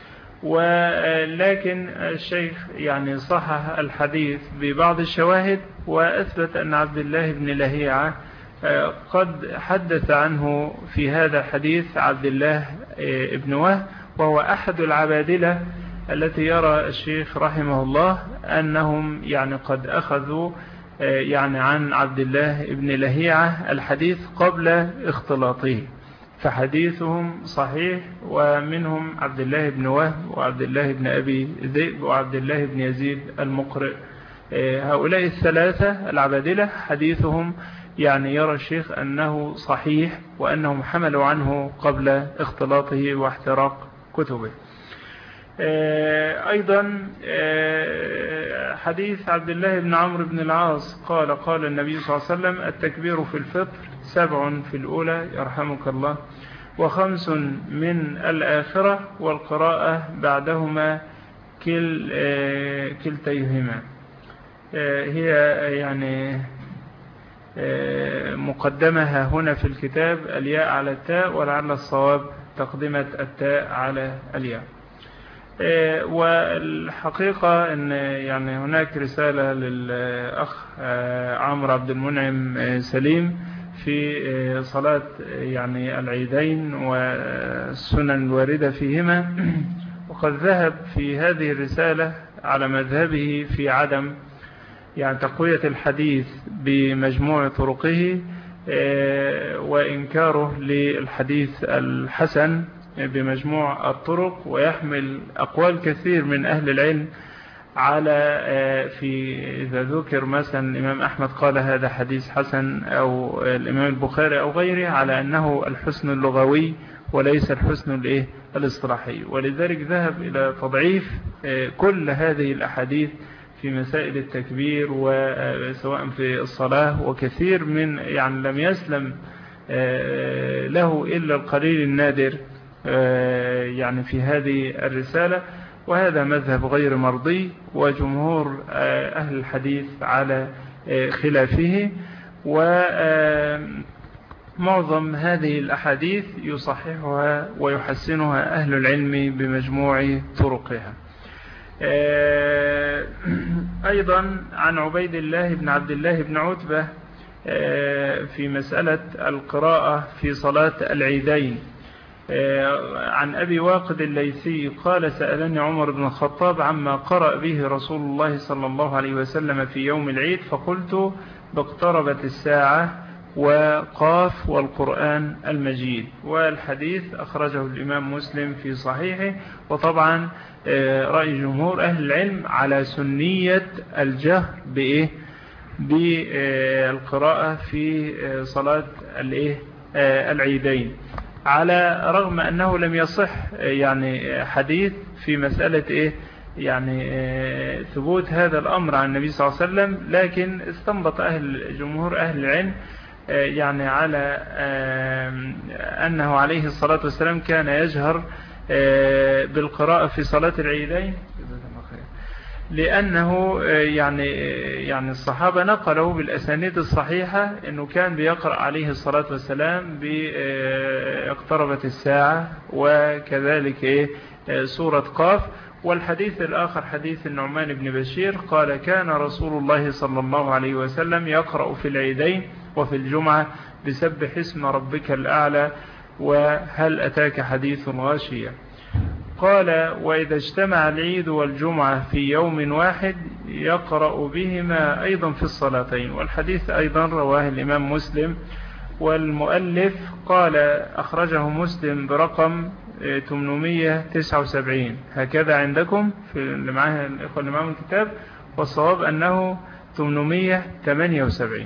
ولكن الشيخ يعني صحح الحديث ببعض الشواهد، وأثبت أن عبد الله بن لهيعة قد حدث عنه في هذا الحديث عبد الله ابن وهب، وهو أحد العبادلة التي يرى الشيخ رحمه الله أنهم يعني قد أخذوا يعني عن عبد الله ابن لهيعة الحديث قبل اختلاطه، فحديثهم صحيح. ومنهم عبد الله بن وهب وعبد الله بن أبي ذئب وعبد الله بن يزيد المقرئ. هؤلاء الثلاثة العبادلة حديثهم يعني يرى الشيخ أنه صحيح، وأنهم حملوا عنه قبل اختلاطه واحتراق كتبه. أيضا حديث عبد الله بن عمرو بن العاص قال قال النبي صلى الله عليه وسلم: التكبير في الفطر سبع في الأولى يرحمك الله، وخمس من الآخرة، والقراءة بعدهما كل كلتيهما. هي يعني مقدمها هنا في الكتاب الياء على التاء، ولعل الصواب تقدمة التاء على الياء. والحقيقة أن يعني هناك رسالة للأخ عمرو عبد المنعم سليم في صلاة يعني العيدين والسنن الواردة فيهما، وقد ذهب في هذه الرسالة على مذهبه في عدم يعني تقوية الحديث بمجموع طرقه، وإنكاره للحديث الحسن بمجموع الطرق، ويحمل أقوال كثير من أهل العلم على في إذا ذكر مثلا الإمام أحمد قال هذا حديث حسن، أو الإمام البخاري أو غيره، على أنه الحسن اللغوي وليس الحسن الإيه الاصطلاحي. ولذلك ذهب إلى تضعيف كل هذه الأحاديث في مسائل التكبير وسواء في الصلاة، وكثير من يعني لم يسلم له إلا القليل النادر يعني في هذه الرسالة. وهذا مذهب غير مرضي، وجمهور أهل الحديث على خلافه. ومعظم هذه الأحاديث يصححها ويحسنها أهل العلم بمجموع طرقها. أيضا عن عبيد الله بن عبد الله بن عتبة في مسألة القراءة في صلاة العيدين، عن أبي واقد الليثي قال: سألني عمر بن الخطاب عما قرأ به رسول الله صلى الله عليه وسلم في يوم العيد، فقلت: باقتربت الساعة وقاف والقرآن المجيد. والحديث أخرجه الإمام مسلم في صحيحه. وطبعا رأي جمهور أهل العلم على سنية الجهر بإيه بالقراءة في صلاة الإيه العيدين، على رغم أنه لم يصح يعني حديث في مسألة إيه يعني ثبوت هذا الأمر عن النبي صلى الله عليه وسلم، لكن استنبط أهل جمهور أهل العلم يعني على أنه عليه الصلاة والسلام كان يجهر بالقراءة في صلاة العيدين، لأنه يعني يعني الصحابة نقلوا بالأسانيد الصحيحة أنه كان بيقرأ عليه الصلاة والسلام باقتربت الساعة وكذلك سورة قاف. والحديث الآخر حديث النعمان بن بشير قال كان رسول الله صلى الله عليه وسلم يقرأ في العيدين وفي الجمعة بسبح اسم ربك الأعلى وهل أتاك حديث غاشية. قال وإذا اجتمع العيد والجمعة في يوم واحد يقرأ بهما أيضا في الصلاتين. والحديث أيضا رواه الإمام مسلم، والمؤلف قال أخرجه مسلم برقم ثمانمائة وتسعة وسبعين هكذا عندكم في اللي معاه الإخوة اللي معهم الكتاب، والصواب أنه ثمانمائة وثمانية وسبعين.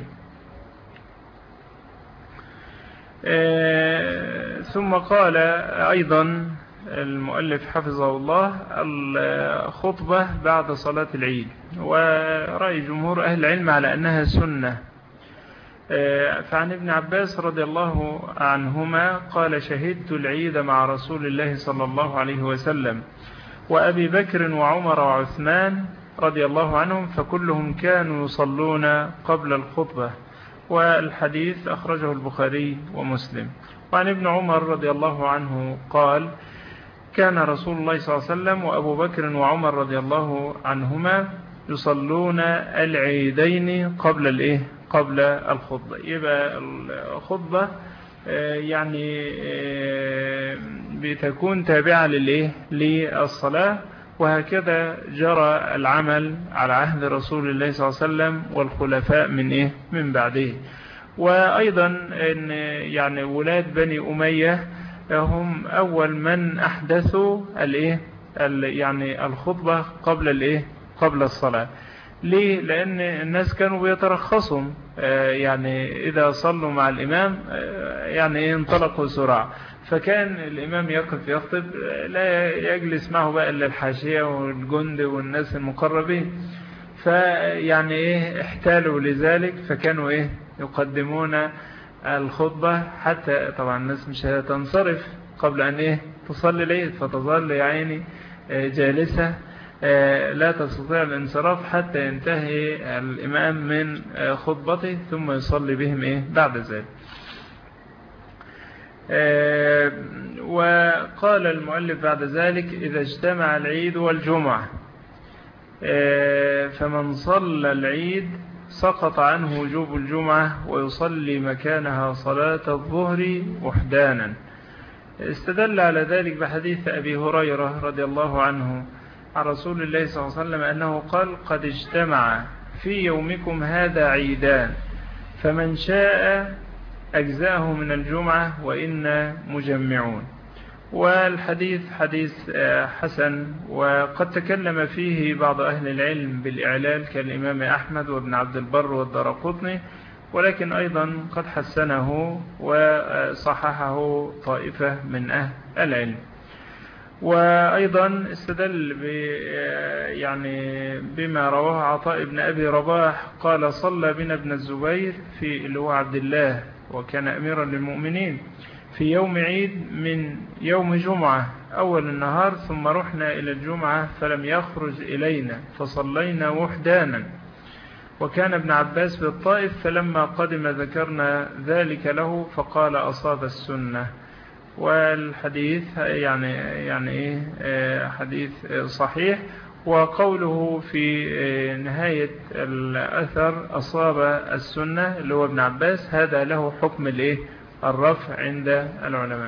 ثم قال أيضا المؤلف حفظه الله الخطبة بعد صلاة العيد، ورأي جمهور أهل العلم على أنها سنة. فعن ابن عباس رضي الله عنهما قال شهدت العيد مع رسول الله صلى الله عليه وسلم وأبي بكر وعمر وعثمان رضي الله عنهم فكلهم كانوا يصلون قبل الخطبة. والحديث أخرجه البخاري ومسلم. وعن ابن عمر رضي الله عنه قال كان رسول الله صلى الله عليه وسلم وأبو بكر وعمر رضي الله عنهما يصلون العيدين قبل الإيه قبل الخطبة. يبقى الخطبة يعني بتكون تابعة للإيه للصلاة، وهكذا جرى العمل على عهد رسول الله صلى الله عليه وسلم والخلفاء من إيه من بعده. وأيضا إن يعني ولاد بني أمية هم أول من أحدثوا الإيه يعني الخطبة قبل الإيه قبل الصلاة. ليه؟ لأن الناس كانوا بيترخصوا يعني إذا صلوا مع الإمام يعني انطلقوا سرعة، فكان الإمام يقف يخطب لا يجلس معه بقى إلا الحاشية والجند والناس المقربين، فيعني إيه احتالوا لذلك، فكانوا إيه يقدمون الخطبة حتى طبعا الناس مش هتنصرف قبل أن إيه تصلي العيد، فتظل يا عيني جالسة لا تستطيع الانصراف حتى ينتهي الإمام من خطبته ثم يصلي بهم إيه بعد ذلك. وقال المؤلف بعد ذلك إذا اجتمع العيد والجمعة فمن صلى العيد سقط عنه وجوب الجمعة ويصلي مكانها صلاة الظهر وحدانا. استدل على ذلك بحديث أبي هريرة رضي الله عنه عن رسول الله صلى الله عليه وسلم أنه قال قد اجتمع في يومكم هذا عيدان فمن شاء أجزاءه من الجمعة وإنا مجمعون. والحديث حديث حسن، وقد تكلم فيه بعض أهل العلم بالإعلال كالإمام أحمد وابن عبد البر والدارقطني، ولكن أيضا قد حسنه وصححه طائفة من أهل العلم. وأيضا استدل يعني بما رواه عطاء بن أبي رباح قال صلى بنا ابن الزبير في اللي هو عبد الله وكان أميرا للمؤمنين في يوم عيد من يوم جمعة أول النهار، ثم رحنا إلى الجمعة فلم يخرج إلينا فصلينا وحدانا. وكان ابن عباس بالطائف فلما قدم ذكرنا ذلك له فقال أصاب السنة. والحديث يعني يعني إيه حديث صحيح. وقوله في نهاية الأثر أصاب السنة اللي هو ابن عباس هذا له حكم الإيه الرفع عند العلماء.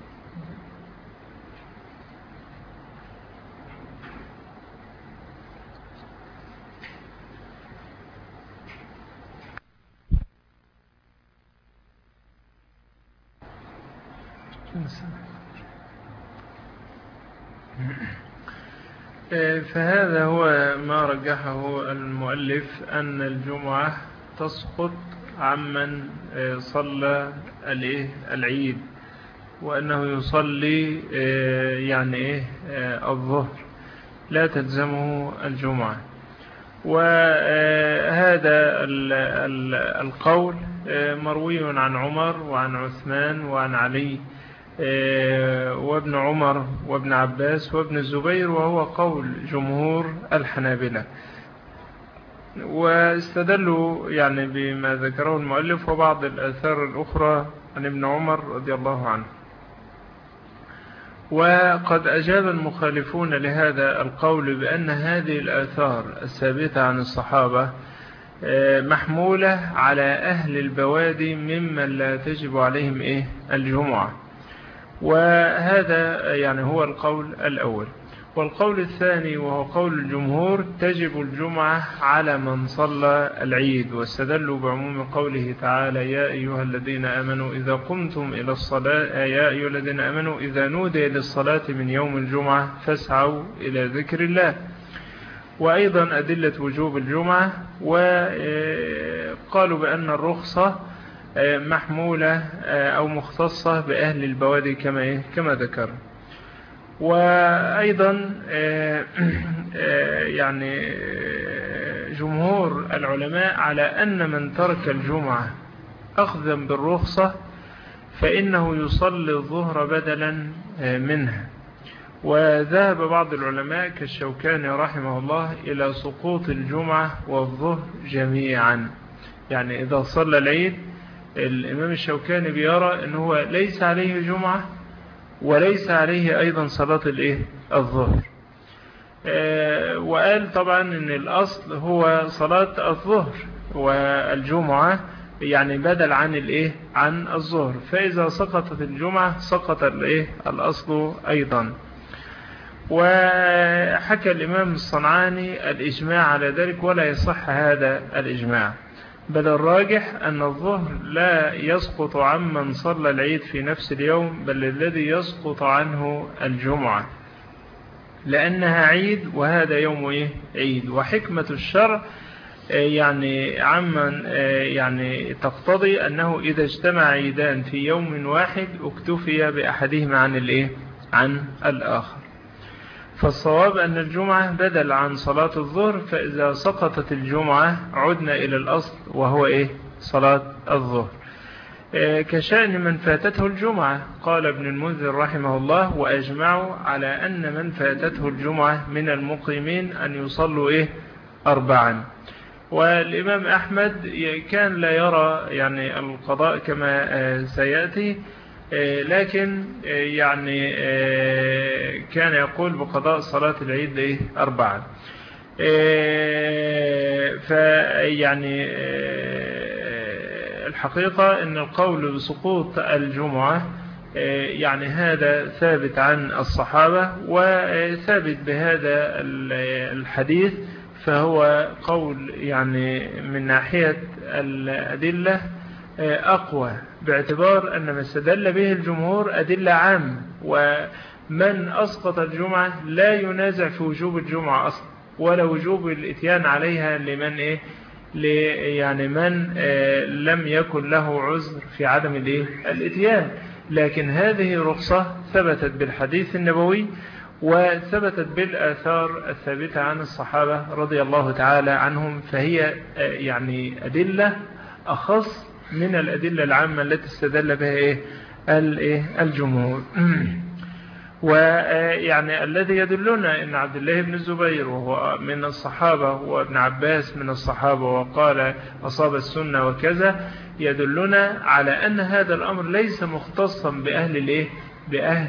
فهذا هو ما رجحه المؤلف أن الجمعة تسقط عمن صلى العيد، وأنه يصلي يعني الظهر لا تلزمه الجمعة. وهذا القول مروي عن عمر وعن عثمان وعن علي وابن عمر وابن عباس وابن الزبير، وهو قول جمهور الحنابلة. واستدلوا يعني بما ذكره المؤلف وبعض الآثار الأخرى عن ابن عمر رضي الله عنه. وقد أجاب المخالفون لهذا القول بأن هذه الآثار الثابتة عن الصحابة محمولة على أهل البوادي ممن لا تجب عليهم إيه الجمعة، وهذا يعني هو القول الأول. والقول الثاني وهو قول الجمهور تجب الجمعة على من صلى العيد، واستدلوا بعموم قوله تعالى يا أيها الذين آمنوا إذا قمتم إلى الصلاة يا أيها الذين آمنوا إذا نودي للصلاة من يوم الجمعة فاسعوا إلى ذكر الله. وأيضا أدلة وجوب الجمعة، وقالوا بأن الرخصة محمولة أو مختصة بأهل البوادي كما كما ذكر. وأيضا يعني جمهور العلماء على أن من ترك الجمعة أخذا بالرخصة فإنه يصلي الظهر بدلا منها. وذهب بعض العلماء كالشوكاني رحمه الله إلى سقوط الجمعة والظهر جميعا، يعني إذا صلى العيد الإمام الشوكاني بيرى أنه ليس عليه جمعة وليس عليه أيضا صلاة الإيه الظهر. وقال طبعا أن الأصل هو صلاة الظهر والجمعة يعني بدل عن الإيه عن الظهر، فإذا سقطت الجمعة سقط الإيه الأصل أيضا. وحكى الإمام الصنعاني الإجماع على ذلك، ولا يصح هذا الإجماع، بل الراجح أن الظهر لا يسقط عمن صلى العيد في نفس اليوم، بل الذي يسقط عنه الجمعة لأنها عيد وهذا يوم إيه عيد. وحكمة الشرع يعني عمن يعني تقتضي أنه إذا اجتمع عيدان في يوم واحد اكتفي بأحدهما عن الإيه عن الآخر. فالصواب أن الجمعة بدل عن صلاة الظهر، فإذا سقطت الجمعة عدنا إلى الأصل وهو إيه صلاة الظهر. كشأن من فاتته الجمعة، قال ابن المنذر رحمه الله وأجمعوا على أن من فاتته الجمعة من المقيمين أن يصلوا إيه أربعا. والإمام أحمد كان لا يرى يعني القضاء كما سيأتي، لكن يعني كان يقول بقضاء صلاة العيد إيه أربعا. فيعني الحقيقة أن القول بسقوط الجمعة يعني هذا ثابت عن الصحابة وثابت بهذا الحديث، فهو قول يعني من ناحية الأدلة أقوى، باعتبار أن ما استدل به الجمهور أدلة عامة، ومن أسقط الجمعة لا ينازع في وجوب الجمعة أصلا ولا وجوب الاتيان عليها لمن إيه يعني من لم يكن له عذر في عدم الاتيان. لكن هذه رخصة ثبتت بالحديث النبوي وثبتت بالآثار الثابتة عن الصحابة رضي الله تعالى عنهم، فهي يعني أدلة أخص من الأدلة العامة التي استدل بها إيه الجمهور. ويعني الذي يدلنا أن عبد الله بن الزبير وهو من الصحابة وابن عباس من الصحابة وقال أصاب السنة وكذا، يدلنا على أن هذا الأمر ليس مختصا بأهل الإيه بأهل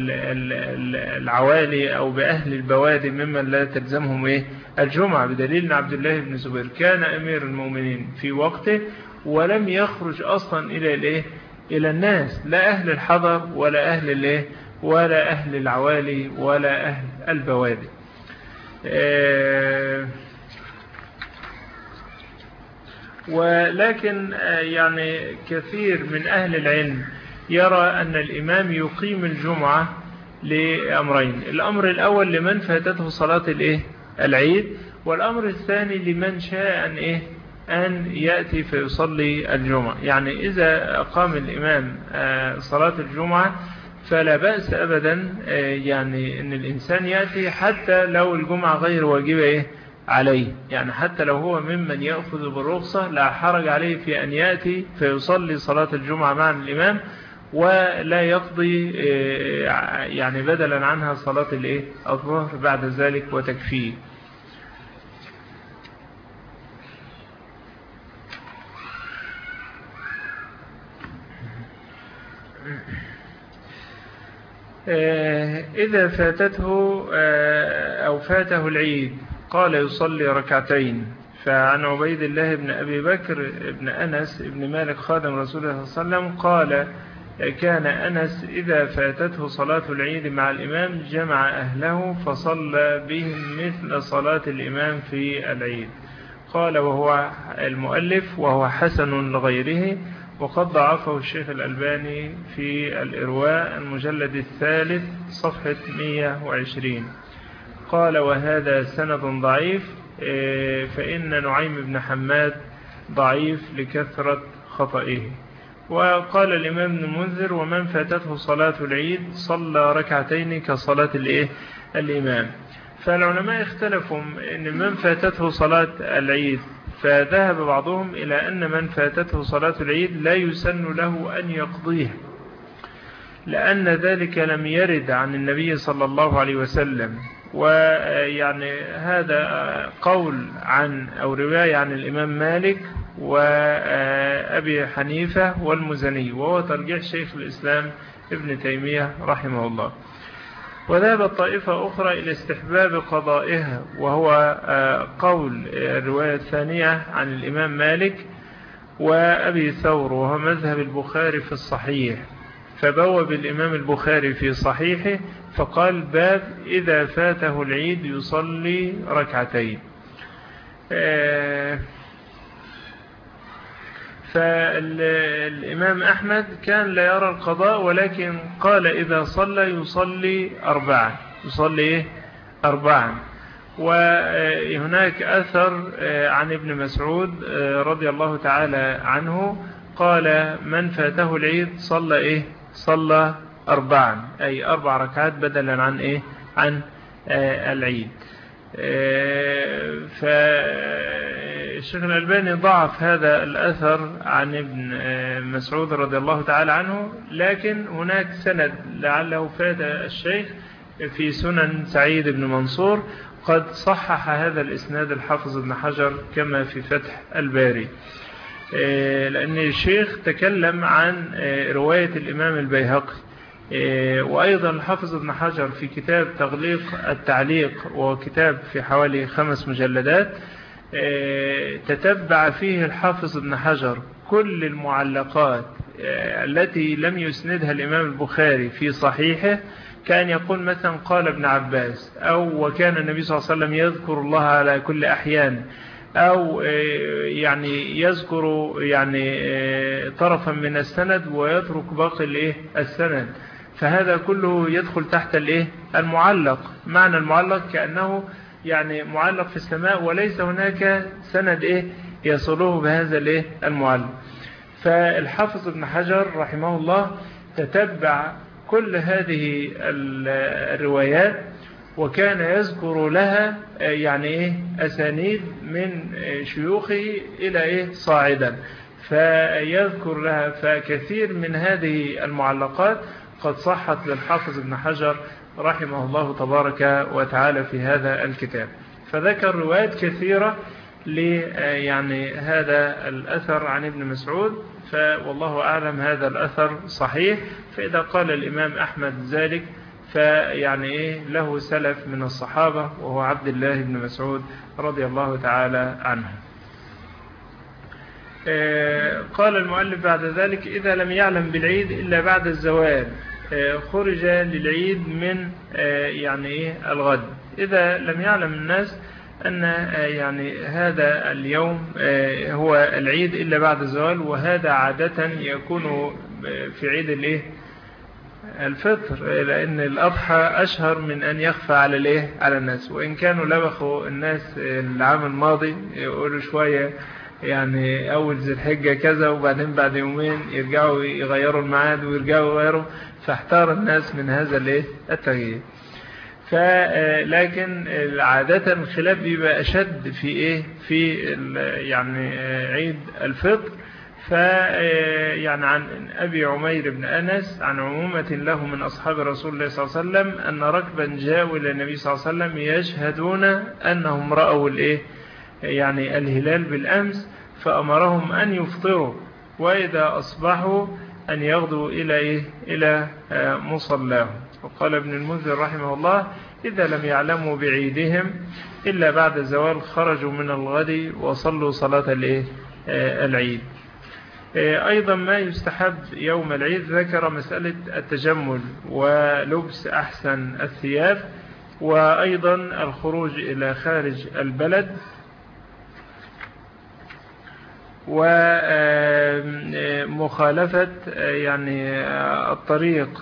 العوالي أو بأهل البوادي ممن لا تلزمهم إيه الجمعة، بدليل أن عبد الله بن الزبير كان أمير المؤمنين في وقته ولم يخرج أصلا إلى الإيه إلى الناس، لا أهل الحضر ولا أهل الإيه ولا أهل العوالي ولا أهل البوادي. ولكن يعني كثير من أهل العلم يرى أن الإمام يقيم الجمعة لأمرين: الأمر الأول لمن فاتته صلاة الإيه العيد، والأمر الثاني لمن شاء أن إيه أن يأتي فيصلي الجمعة. يعني إذا أقام الإمام صلاة الجمعة فلا بأس أبدا يعني أن الإنسان يأتي حتى لو الجمعة غير واجبة إيه عليه، يعني حتى لو هو ممن يأخذ بالرخصة لا حرج عليه في أن يأتي فيصلي صلاة الجمعة مع الإمام ولا يقضي يعني بدلا عنها صلاة الظهر بعد ذلك وتكفيه. إذا فاتته أو فاته العيد قال يصلي ركعتين. فعن عبيد الله بن أبي بكر بن أنس بن مالك خادم رسول الله صلى الله عليه وسلم قال كان أنس إذا فاتته صلاة العيد مع الإمام جمع أهله فصلى بهم مثل صلاة الإمام في العيد. قال وهو المؤلف وهو حسن لغيره، وقد ضعفه الشيخ الألباني في الإرواء المجلد الثالث صفحة مئة وعشرين. قال وهذا سند ضعيف فإن نعيم بن حماد ضعيف لكثرة خطئه. وقال الإمام ابن المنذر ومن فاتته صلاة العيد صلى ركعتين كصلاة الإمام. فالعلماء اختلفوا إن من فاتته صلاة العيد، فذهب بعضهم إلى أن من فاتته صلاة العيد لا يسن له أن يقضيه، لأن ذلك لم يرد عن النبي صلى الله عليه وسلم. ويعني هذا قول عن أو رواية عن الإمام مالك وأبي حنيفة والمزني، وهو ترجيح شيخ الإسلام ابن تيمية رحمه الله. وذهبت طائفة أخرى إلى استحباب قضائها، وهو قول الرواية الثانية عن الإمام مالك وأبي ثور، وهو مذهب البخاري في الصحيح. فبوب الإمام البخاري في صحيحه فقال باب إذا فاته العيد يصلي ركعتين. فالإمام أحمد كان لا يرى القضاء، ولكن قال إذا صلى يصلي أربعا يصلي إيه؟ أربعا. وهناك أثر عن ابن مسعود رضي الله تعالى عنه قال من فاته العيد صلى إيه؟ صلى أربعا، أي أربع ركعات بدلا عن إيه؟ عن العيد. فالشيخ الألباني ضعف هذا الأثر عن ابن مسعود رضي الله تعالى عنه، لكن هناك سند لعله فات الشيخ في سنن سعيد بن منصور قد صحح هذا الإسناد الحافظ ابن حجر كما في فتح الباري، لأن الشيخ تكلم عن رواية الإمام البيهقي. وأيضا الحافظ ابن حجر في كتاب تغليق التعليق، وهو كتاب في حوالي خمس مجلدات، تتبع فيه الحافظ ابن حجر كل المعلقات التي لم يسندها الإمام البخاري في صحيحه، كان يقول مثلا قال ابن عباس، أو وكان النبي صلى الله عليه وسلم يذكر الله على كل أحيان، أو يعني يذكر يعني طرفا من السند ويترك باقي السند. فهذا كله يدخل تحت الايه المعلق. معنى المعلق كأنه يعني معلق في السماء وليس هناك سند ايه يصله بهذا الايه المعلق. فالحافظ ابن حجر رحمه الله تتبع كل هذه الروايات، وكان يذكر لها يعني ايه اسانيد من شيوخه الى ايه صاعدا، فيذكر لها. فكثير من هذه المعلقات قد صحت للحافظ ابن حجر رحمه الله تبارك وتعالى في هذا الكتاب. فذكر روايات كثيرة يعني هذا الأثر عن ابن مسعود، فوالله أعلم هذا الأثر صحيح. فإذا قال الإمام أحمد ذلك فيعني إيه له سلف من الصحابة، وهو عبد الله بن مسعود رضي الله تعالى عنه. قال المؤلف بعد ذلك إذا لم يعلم بالعيد إلا بعد الزوال خرج للعيد من يعني إيه الغد. إذا لم يعلم الناس أن يعني هذا اليوم هو العيد إلا بعد الزوال، وهذا عادة يكون في عيد الإيه الفطر، لأن الأضحى أشهر من أن يخفى على الإيه على الناس. وإن كانوا لبخوا الناس العام الماضي يقولوا شوية يعني أول ذي الحجة كذا، وبعدين بعد يومين يرجعوا يغيروا الميعاد ويرجعوا يغيروا، فاحتار الناس من هذا الايه التغيير. فلكن عادة الخلاف بيبقى أشد في إيه في يعني عيد الفطر. فيعني عن أبي عمير بن أنس عن عمومة له من أصحاب رسول الله صلى الله عليه وسلم أن ركبا جاءوا إلى النبي صلى الله عليه وسلم يشهدون أنهم رأوا الإيه يعني الهلال بالأمس، فأمرهم أن يفطروا وإذا أصبحوا أن يغدوا إلى إيه إلى مصلاهم. وقال ابن المنذر رحمه الله: إذا لم يعلموا بعيدهم إلا بعد زوال خرجوا من الغد وصلوا صلاة الإيه العيد. أيضا ما يستحب يوم العيد ذكر مسألة التجمل ولبس أحسن الثياب، وأيضا الخروج إلى خارج البلد، ومخالفة يعني الطريق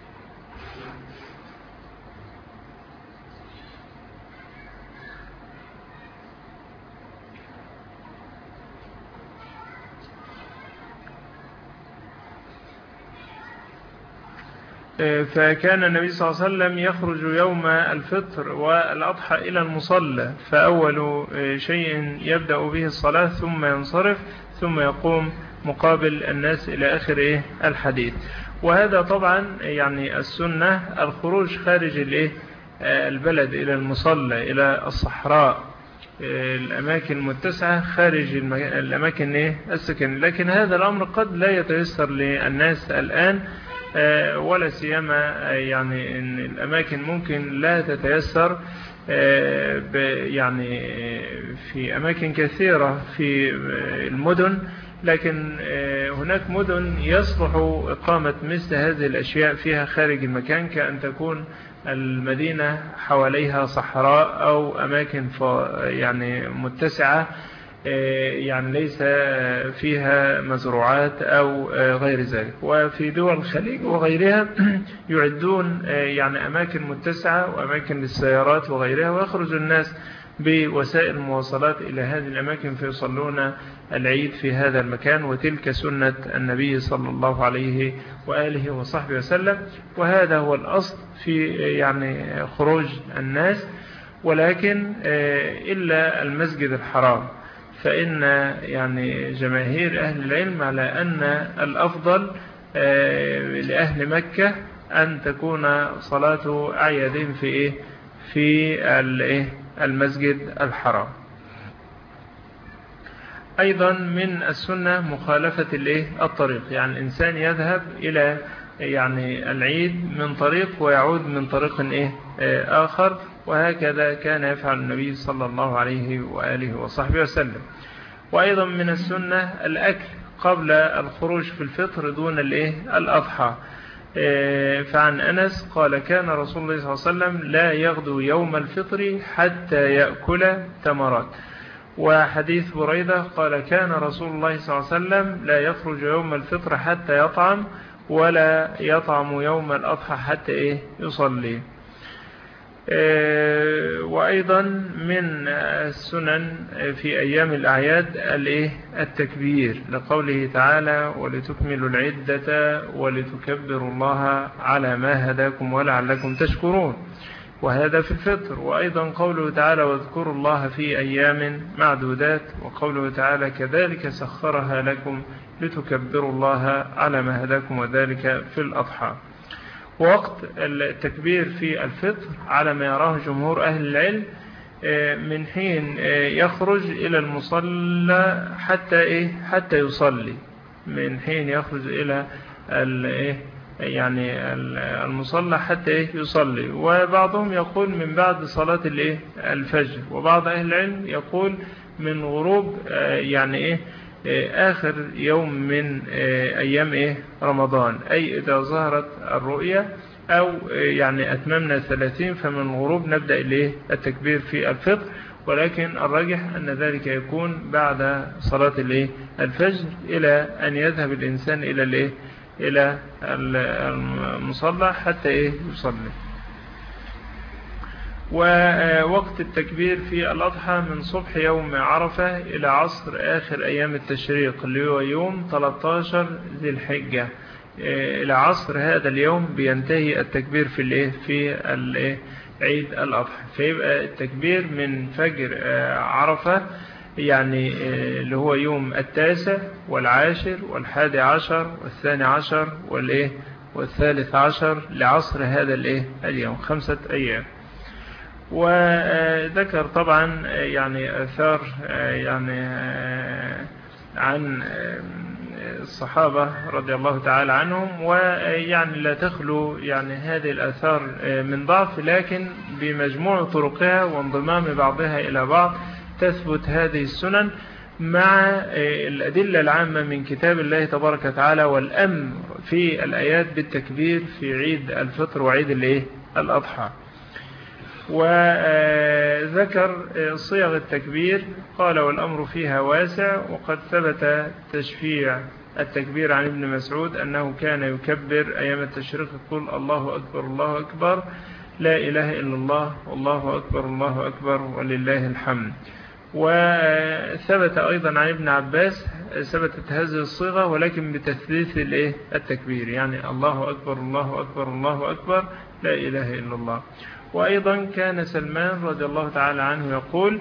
فكان النبي صلى الله عليه وسلم يخرج يوم الفطر والأضحى إلى المصلى، فأول شيء يبدأ به الصلاة ثم ينصرف ثم يقوم مقابل الناس إلى آخر الحديث. وهذا طبعا يعني السنة الخروج خارج البلد إلى المصلى إلى الصحراء، الأماكن المتسعة خارج الأماكن السكن. لكن هذا الأمر قد لا يتيسر للناس الآن، ولا سيما يعني إن الأماكن ممكن لا تتيسر يعني في أماكن كثيرة في المدن، لكن هناك مدن يصلح إقامة مثل هذه الأشياء فيها خارج المكان، كأن تكون المدينة حواليها صحراء أو أماكن يعني متسعة يعني ليس فيها مزروعات أو غير ذلك. وفي دول الخليج وغيرها يعدون يعني أماكن متسعة وأماكن للسيارات وغيرها، ويخرج الناس بوسائل المواصلات إلى هذه الأماكن فيصلون العيد في هذا المكان، وتلك سنة النبي صلى الله عليه وآله وصحبه وسلم. وهذا هو الأصل في يعني خروج الناس، ولكن إلا المسجد الحرام، فإن يعني جماهير أهل العلم على أن الأفضل لأهل مكة أن تكون صلاة أعيادهم في إيه في المسجد الحرام. أيضا من السنة مخالفة الطريق، يعني الإنسان يذهب إلى يعني العيد من طريق ويعود من طريق إيه آخر، وهكذا كان يفعل النبي صلى الله عليه وآله وصحبه وسلم. وأيضا من السنة الأكل قبل الخروج في الفطر دون الإيه الأضحى. فعن أنس قال: كان رسول الله صلى الله عليه وسلم لا يغدو يوم الفطر حتى يأكل تمرات. وحديث بريدة قال: كان رسول الله صلى الله عليه وسلم لا يخرج يوم الفطر حتى يطعم، ولا يطعم يوم الأضحى حتى إيه يصلي. وأيضا من السنن في أيام الأعياد التكبير، لقوله تعالى: ولتكملوا العدة ولتكبروا الله على ما هداكم ولعلكم تشكرون، وهذا في الفطر. وأيضا قوله تعالى: واذكروا الله في أيام معدودات، وقوله تعالى: كذلك سخرها لكم لتكبروا الله على ما هداكم، وذلك في الأضحى. ووقت التكبير في الفطر على ما يراه جمهور أهل العلم من حين يخرج إلى المصلى حتى إيه حتى يصلي، من حين يخرج إلى يعني المصلى حتى إيه يصلي. وبعضهم يقول من بعد صلاة الإيه الفجر، وبعض أهل العلم يقول من غروب يعني إيه آخر يوم من أيام إيه رمضان، أي إذا ظهرت الرؤية أو يعني أتممنا ثلاثين فمن غروب نبدأ إليه التكبير في الفطر. ولكن الراجح أن ذلك يكون بعد صلاة الإيه الفجر، إلى أن يذهب الإنسان إلى الإيه إلى المصلى حتى إيه يصلي. ووقت التكبير في الأضحى من صبح يوم عرفة إلى عصر آخر أيام التشريق اللي هو يوم ثلاثة عشر ذي الحجة. إلى عصر هذا اليوم بينتهي التكبير في الإيه في الإيه عيد الأضحى. فيبقى التكبير من فجر عرفة يعني اللي هو يوم التاسع والعاشر والحادي عشر والثاني عشر والإيه والثالث عشر لعصر هذا الإيه اليوم، خمسة أيام. وذكر طبعا يعني آثار يعني عن الصحابة رضي الله تعالى عنهم، ويعني لا تخلو يعني هذه الآثار من ضعف، لكن بمجموع طرقها وانضمام بعضها إلى بعض تثبت هذه السنن مع الأدلة العامة من كتاب الله تبارك وتعالى، والأمر في الآيات بالتكبير في عيد الفطر وعيد الإيه الأضحى. وذكر صيغ التكبير، قال والأمر فيها واسع، وقد ثبت تشفيع التكبير عن ابن مسعود أنه كان يكبر أيام التشريق يقول الله أكبر الله أكبر لا إله إلا الله والله أكبر الله أكبر ولله الحمد. وثبت أيضا عن ابن عباس ثبتت هذه الصيغة ولكن بتثليث التكبير، يعني الله أكبر الله أكبر الله أكبر لا إله إلا الله. وأيضا كان سلمان رضي الله تعالى عنه يقول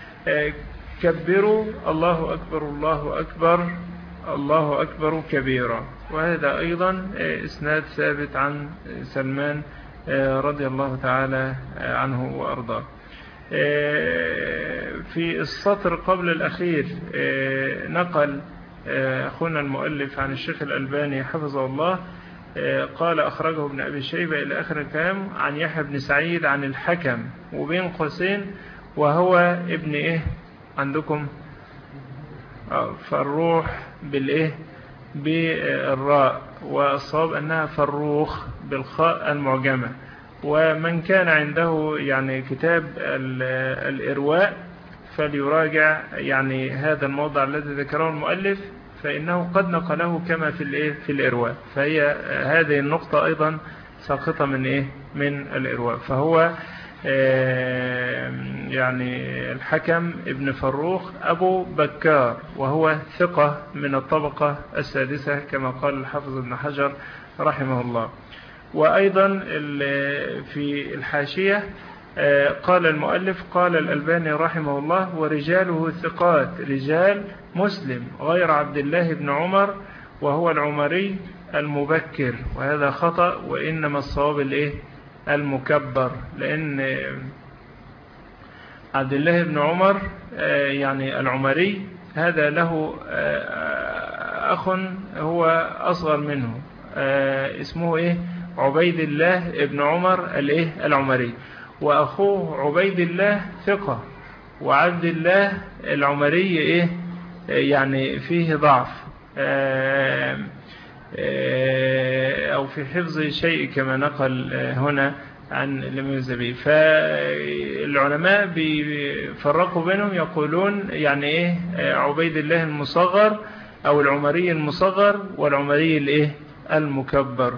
كبروا الله أكبر الله أكبر الله أكبر كبيرا. وهذا أيضا إسناد ثابت عن سلمان رضي الله تعالى عنه وأرضاه. في السطر قبل الأخير نقل أخونا المؤلف عن الشيخ الألباني حفظه الله قال أخرجه ابن أبي شيبة إلى آخر الكلام عن يحيى بن سعيد عن الحكم، وبين قوسين وهو ابن إيه عندكم فروح بالإيه بالراء، والصواب أنها فروخ بالخاء المعجمة. ومن كان عنده يعني كتاب الإرواء فليراجع يعني هذا الموضع الذي ذكره المؤلف، فإنه قد نقله كما في الإيه في الإرواء، فهي هذه النقطة أيضا ساقطة من إيه من الإرواء. فهو يعني الحكم ابن فروخ أبو بكار، وهو ثقة من الطبقة السادسة كما قال الحافظ ابن حجر رحمه الله. وأيضا في الحاشية قال المؤلف قال الألباني رحمه الله ورجاله ثقات رجال مسلم غير عبد الله بن عمر وهو العمري المبكر، وهذا خطأ، وإنما الصواب الإيه المكبر، لأن عبد الله بن عمر يعني العمري هذا له أخ هو أصغر منه اسمه إيه عبيد الله ابن عمر الإيه العمري، وأخوه عبيد الله ثقة، وعبد الله العمري إيه يعني فيه ضعف أو في حفظ شيء كما نقل هنا عن المنذبي. فالعلماء بيفرقوا بينهم يقولون يعني إيه عبيد الله المصغر أو العمري المصغر والعمري الإيه المكبر.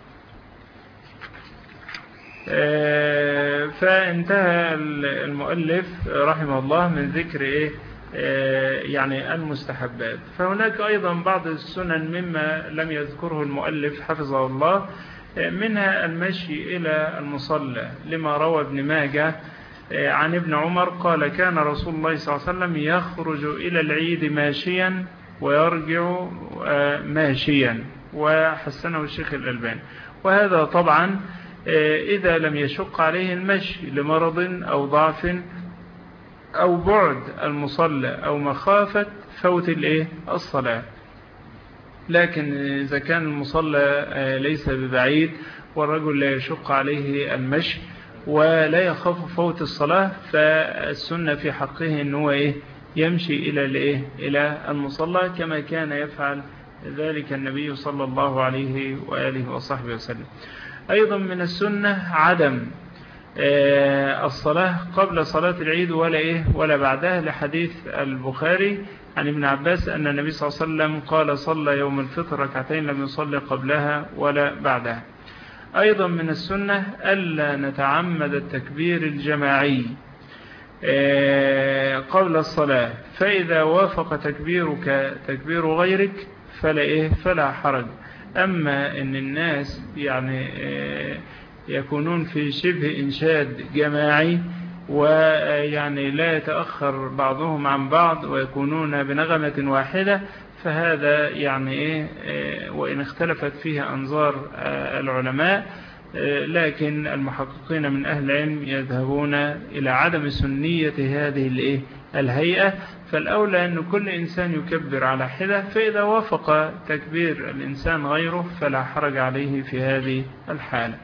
فانتهى المؤلف رحمه الله من ذكر إيه يعني المستحبات. فهناك أيضا بعض السنن مما لم يذكره المؤلف حفظه الله، منها المشي إلى المصلى، لما روى ابن ماجه عن ابن عمر قال كان رسول الله صلى الله عليه وسلم يخرج إلى العيد ماشيا ويرجع ماشيا، وحسنه الشيخ الألباني. وهذا طبعا إذا لم يشق عليه المشي لمرض أو ضعف أو بعد المصلى أو مخافة فوت الإيه الصلاة. لكن إذا كان المصلى ليس ببعيد والرجل لا يشق عليه المشي ولا يخاف فوت الصلاة، فالسنة في حقه أنه إيه يمشي إلى الإيه إلى المصلى كما كان يفعل ذلك النبي صلى الله عليه وآله وصحبه وسلم. أيضا من السنة عدم الصلاة قبل صلاة العيد ولا إيه ولا بعدها، لحديث البخاري عن ابن عباس أن النبي صلى الله عليه وسلم قال صلى يوم الفطر ركعتين لم يصلي قبلها ولا بعدها. أيضا من السنة ألا نتعمد التكبير الجماعي قبل الصلاة، فإذا وافق تكبيرك تكبير غيرك فلا إيه فلا حرج. أما أن الناس يعني يكونون في شبه إنشاد جماعي، ويعني لا يتأخر بعضهم عن بعض ويكونون بنغمة واحدة، فهذا يعني إيه وإن اختلفت فيها أنظار العلماء، لكن المحققين من أهل العلم يذهبون إلى عدم سنية هذه الإيه الهيئة. فالأولى أن كل إنسان يكبر على حدة، فإذا وافق تكبير الإنسان غيره فلا حرج عليه في هذه الحالة.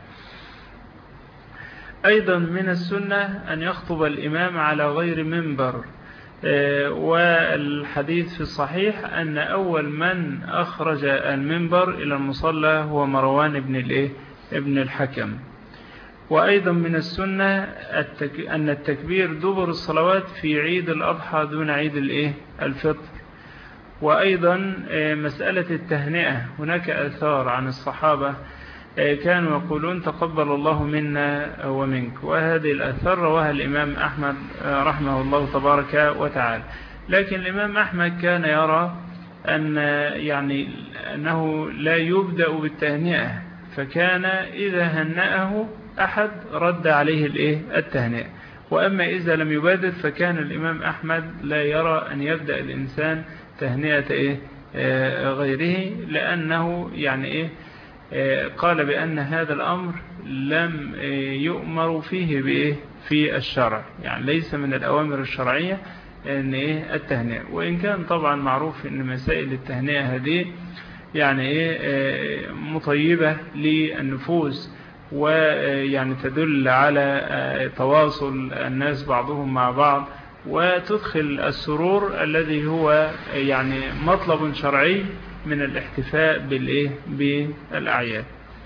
أيضا من السنة أن يخطب الإمام على غير منبر، والحديث في الصحيح أن أول من أخرج المنبر إلى المصلى هو مروان بن الإيه ابن الحكم. وأيضا من السنة أن التكبير دبر الصلوات في عيد الأضحى دون عيد الإيه الفطر. وأيضا مسألة التهنئة، هناك آثار عن الصحابة كانوا يقولون تقبل الله منا ومنك، وهذه الآثار رواها الإمام أحمد رحمه الله تبارك وتعالى. لكن الإمام أحمد كان يرى أن يعني أنه لا يبدأ بالتهنئة، فكان إذا هنأه أحد رد عليه الإيه التهنئة، وأما إذا لم يبادر فكان الإمام أحمد لا يرى أن يبدأ الإنسان تهنئة إيه غيره، لأنه يعني إيه قال بأن هذا الأمر لم يؤمر فيه بإيه في الشرع، يعني ليس من الأوامر الشرعية أن إيه التهنئة. وإن كان طبعا معروف أن مسائل التهنئة هذه يعني إيه مطيبة للنفوس، ويعني تدل على تواصل الناس بعضهم مع بعض، وتدخل السرور الذي هو يعني مطلب شرعي من الاحتفاء بالإيه بالأعياد.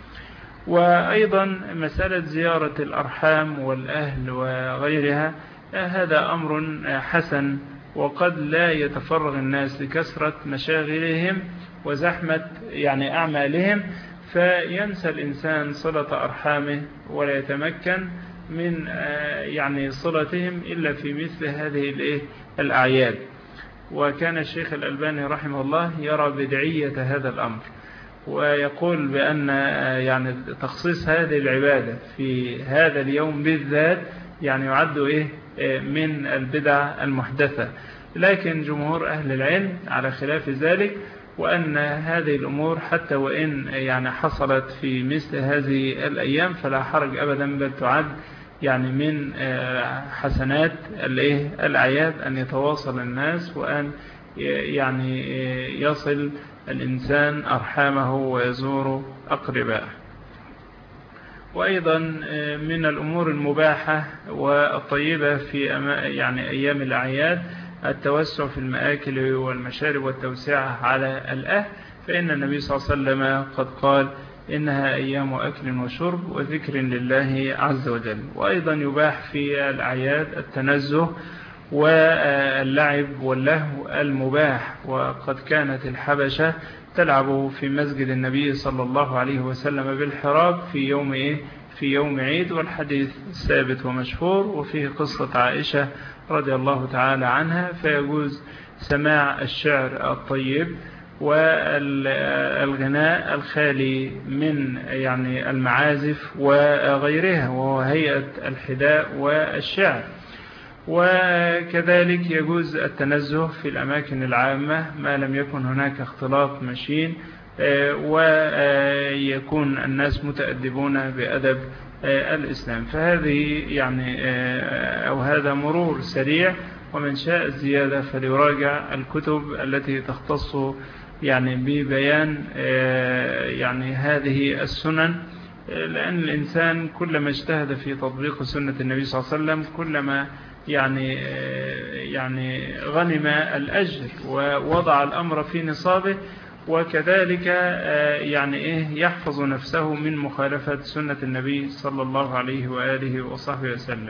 وأيضا مسألة زيارة الأرحام والأهل وغيرها، هذا أمر حسن، وقد لا يتفرغ الناس لكثرة مشاغلهم وزحمة يعني أعمالهم، فينسى الإنسان صلة أرحامه ولا يتمكن من يعني صلتهم إلا في مثل هذه الإيه الأعياد. وكان الشيخ الألباني رحمه الله يرى بدعية هذا الأمر، ويقول بأن يعني تخصيص هذه العبادة في هذا اليوم بالذات يعني يعد إيه من البدع المحدثة. لكن جمهور أهل العلم على خلاف ذلك، وأن هذه الأمور حتى وإن يعني حصلت في مثل هذه الأيام فلا حرج أبدا، بل تعد يعني من حسنات الأعياد أن يتواصل الناس، وأن يعني يصل الإنسان أرحامه ويزور أقربائه. وأيضا من الأمور المباحة والطيبة في يعني أيام الأعياد التوسع في المآكل والمشارب والتوسعة على الأهل، فإن النبي صلى الله عليه وسلم قد قال إنها أيام أكل وشرب وذكر لله عز وجل. وأيضا يباح في الأعياد التنزه واللعب واللهو المباح، وقد كانت الحبشة تلعب في مسجد النبي صلى الله عليه وسلم بالحراب في يوم إيه في يوم عيد، والحديث ثابت ومشهور، وفيه قصة عائشة رضي الله تعالى عنها، فيجوز سماع الشعر الطيب والغناء الخالي من يعني المعازف وغيرها، وهو هيئة الحداء والشعر. وكذلك يجوز التنزه في الأماكن العامة ما لم يكن هناك اختلاط مشين، ويكون الناس متأدبون بأدب الإسلام. فهذه يعني أو هذا مرور سريع، ومن شاء الزيادة فليراجع الكتب التي تختص يعني ببيان يعني هذه السنن، لأن الإنسان كلما اجتهد في تطبيق سنة النبي صلى الله عليه وسلم كلما يعني يعني غنم الأجر ووضع الأمر في نصابه، وكذلك يعني إيه يحفظ نفسه من مخالفة سنة النبي صلى الله عليه وآله وصحبه وسلم.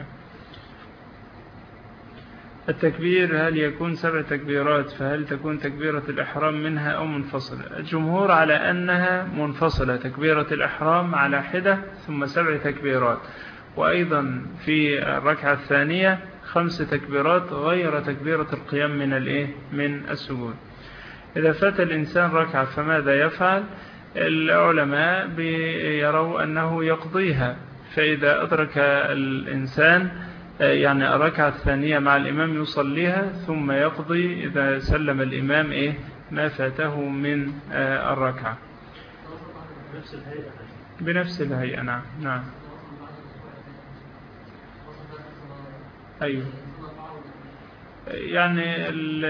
التكبير هل يكون سبع تكبيرات؟ فهل تكون تكبيرة الإحرام منها أو منفصلة؟ الجمهور على أنها منفصلة، تكبيرة الإحرام على حدة ثم سبع تكبيرات، وأيضا في الركعة الثانية خمس تكبيرات غير تكبيرة القيام من الإيه من السجود. إذا فات الإنسان ركعة فماذا يفعل؟ العلماء يروا أنه يقضيها، فإذا أدرك الإنسان يعني الركعة الثانية مع الإمام يصليها ثم يقضي إذا سلم الإمام إيه ما فاته من الركعة بنفس الهيئة. نعم نعم أيوه. يعني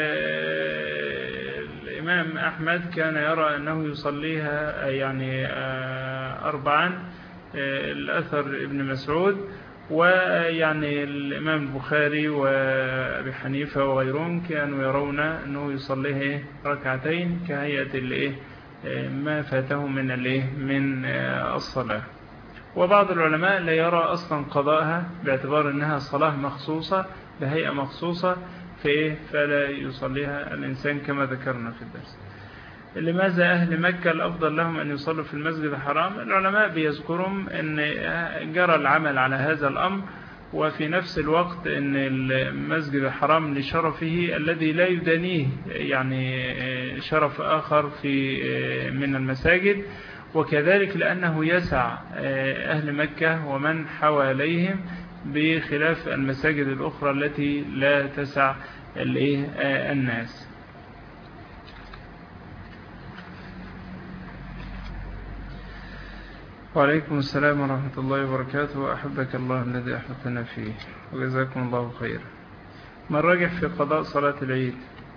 الإمام أحمد كان يرى أنه يصليها يعني أربعا، الأثر ابن مسعود، ويعني الإمام البخاري وأبي حنيفة وغيرهم كانوا يرون أنه يصليها ركعتين كهيئة ما فاته من من الصلاة. وبعض العلماء لا يرى أصلا قضاءها باعتبار أنها صلاة مخصوصة بهيئة مخصوصة فلا يصليها الإنسان كما ذكرنا في الدرس. لماذا أهل مكة الأفضل لهم أن يصلوا في المسجد الحرام؟ العلماء بيذكرون أن جرى العمل على هذا الأمر، وفي نفس الوقت أن المسجد الحرام لشرفه الذي لا يدانيه يعني شرف آخر في من المساجد، وكذلك لأنه يسع أهل مكة ومن حواليهم بخلاف المساجد الأخرى التي لا تسع الناس. وعليكم السلام ورحمة الله وبركاته، وأحبك الله الذي أحبتنا فيه، وجزاكم الله خير. ما الراجح في قضاء صلاة العيد؟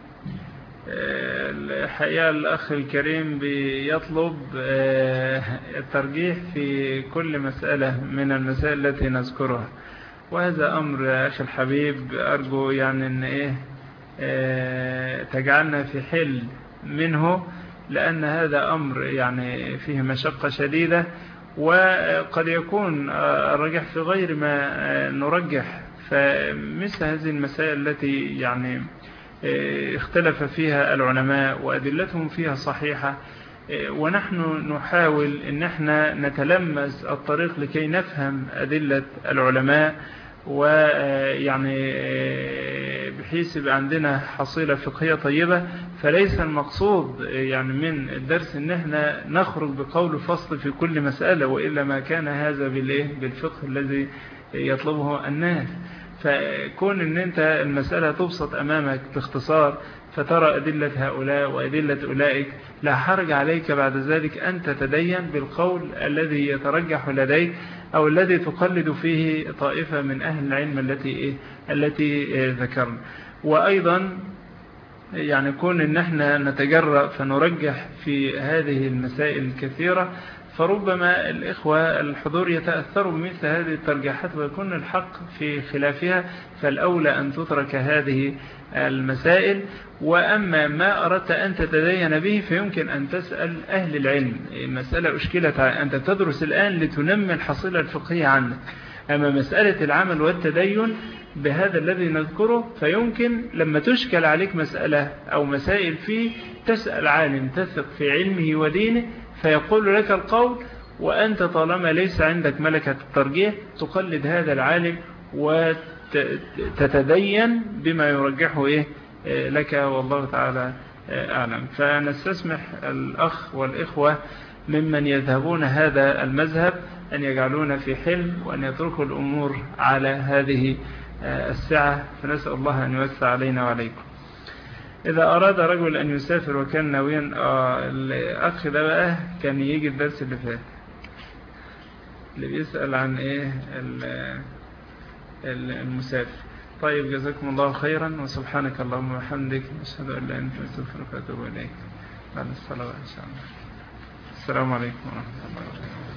الحقيقة الأخ الكريم بيطلب الترجيح في كل مسألة من المسائل التي نذكرها، وهذا أمر أخي الحبيب أرجو يعني أن إيه تجعلنا في حل منه، لأن هذا أمر يعني فيه مشقة شديدة، وقد يكون الرجح في غير ما نرجح. فمثل هذه المسائل التي يعني اختلف فيها العلماء وأدلتهم فيها صحيحة، ونحن نحاول أن احنا نتلمس الطريق لكي نفهم أدلة العلماء، ويعني بحيث يبقى عندنا حصيلة فقهية طيبة. فليس المقصود يعني من الدرس ان احنا نخرج بقول فصل في كل مسألة، وإلا ما كان هذا بالفقه الذي يطلبه الناس. فكون ان انت المسألة تبسط امامك باختصار فترى أدلة هؤلاء وأدلة أولئك، لا حرج عليك بعد ذلك أن تتدين بالقول الذي يترجح لديك أو الذي تقلد فيه طائفة من أهل العلم التي إيه التي ذكرنا. وأيضا يعني كون ان احنا نتجرأ فنرجح في هذه المسائل الكثيرة، فربما الإخوة الحضور يتأثروا بمثل هذه الترجيحات ويكون الحق في خلافها، فالأولى أن تترك هذه المسائل. وأما ما أردت أن تتدين به فيمكن أن تسأل أهل العلم. مسألة أشكلت، أنت تدرس الآن لتنمي الحصيلة الفقهية عنك. أما مسألة العمل والتدين بهذا الذي نذكره فيمكن لما تشكل عليك مسألة أو مسائل فيه تسأل عالم تثق في علمه ودينه فيقول لك القول، وأنت طالما ليس عندك ملكة الترجيح تقلد هذا العالم وتتدين بما يرجحه إيه لك، والله تعالى أعلم. فنستسمح الأخ والإخوة ممن يذهبون هذا المذهب أن يجعلون في حلم وأن يتركوا الأمور على هذه السعة، فنسأل الله أن يوسع علينا وعليكم. إذا أراد رجل أن يسافر وكان ناويا، آه الأخ ده بقى كان يجي الدرس اللي فات اللي بيسأل عن إيه المسافر. طيب جزاكم الله خيرا، وسبحانك اللهم وبحمدك، نشهد أن لا إله إلا أنت، نستغفرك ونتوب إليك. بعد الصلاة إن شاء الله. السلام عليكم ورحمة الله وبركاته.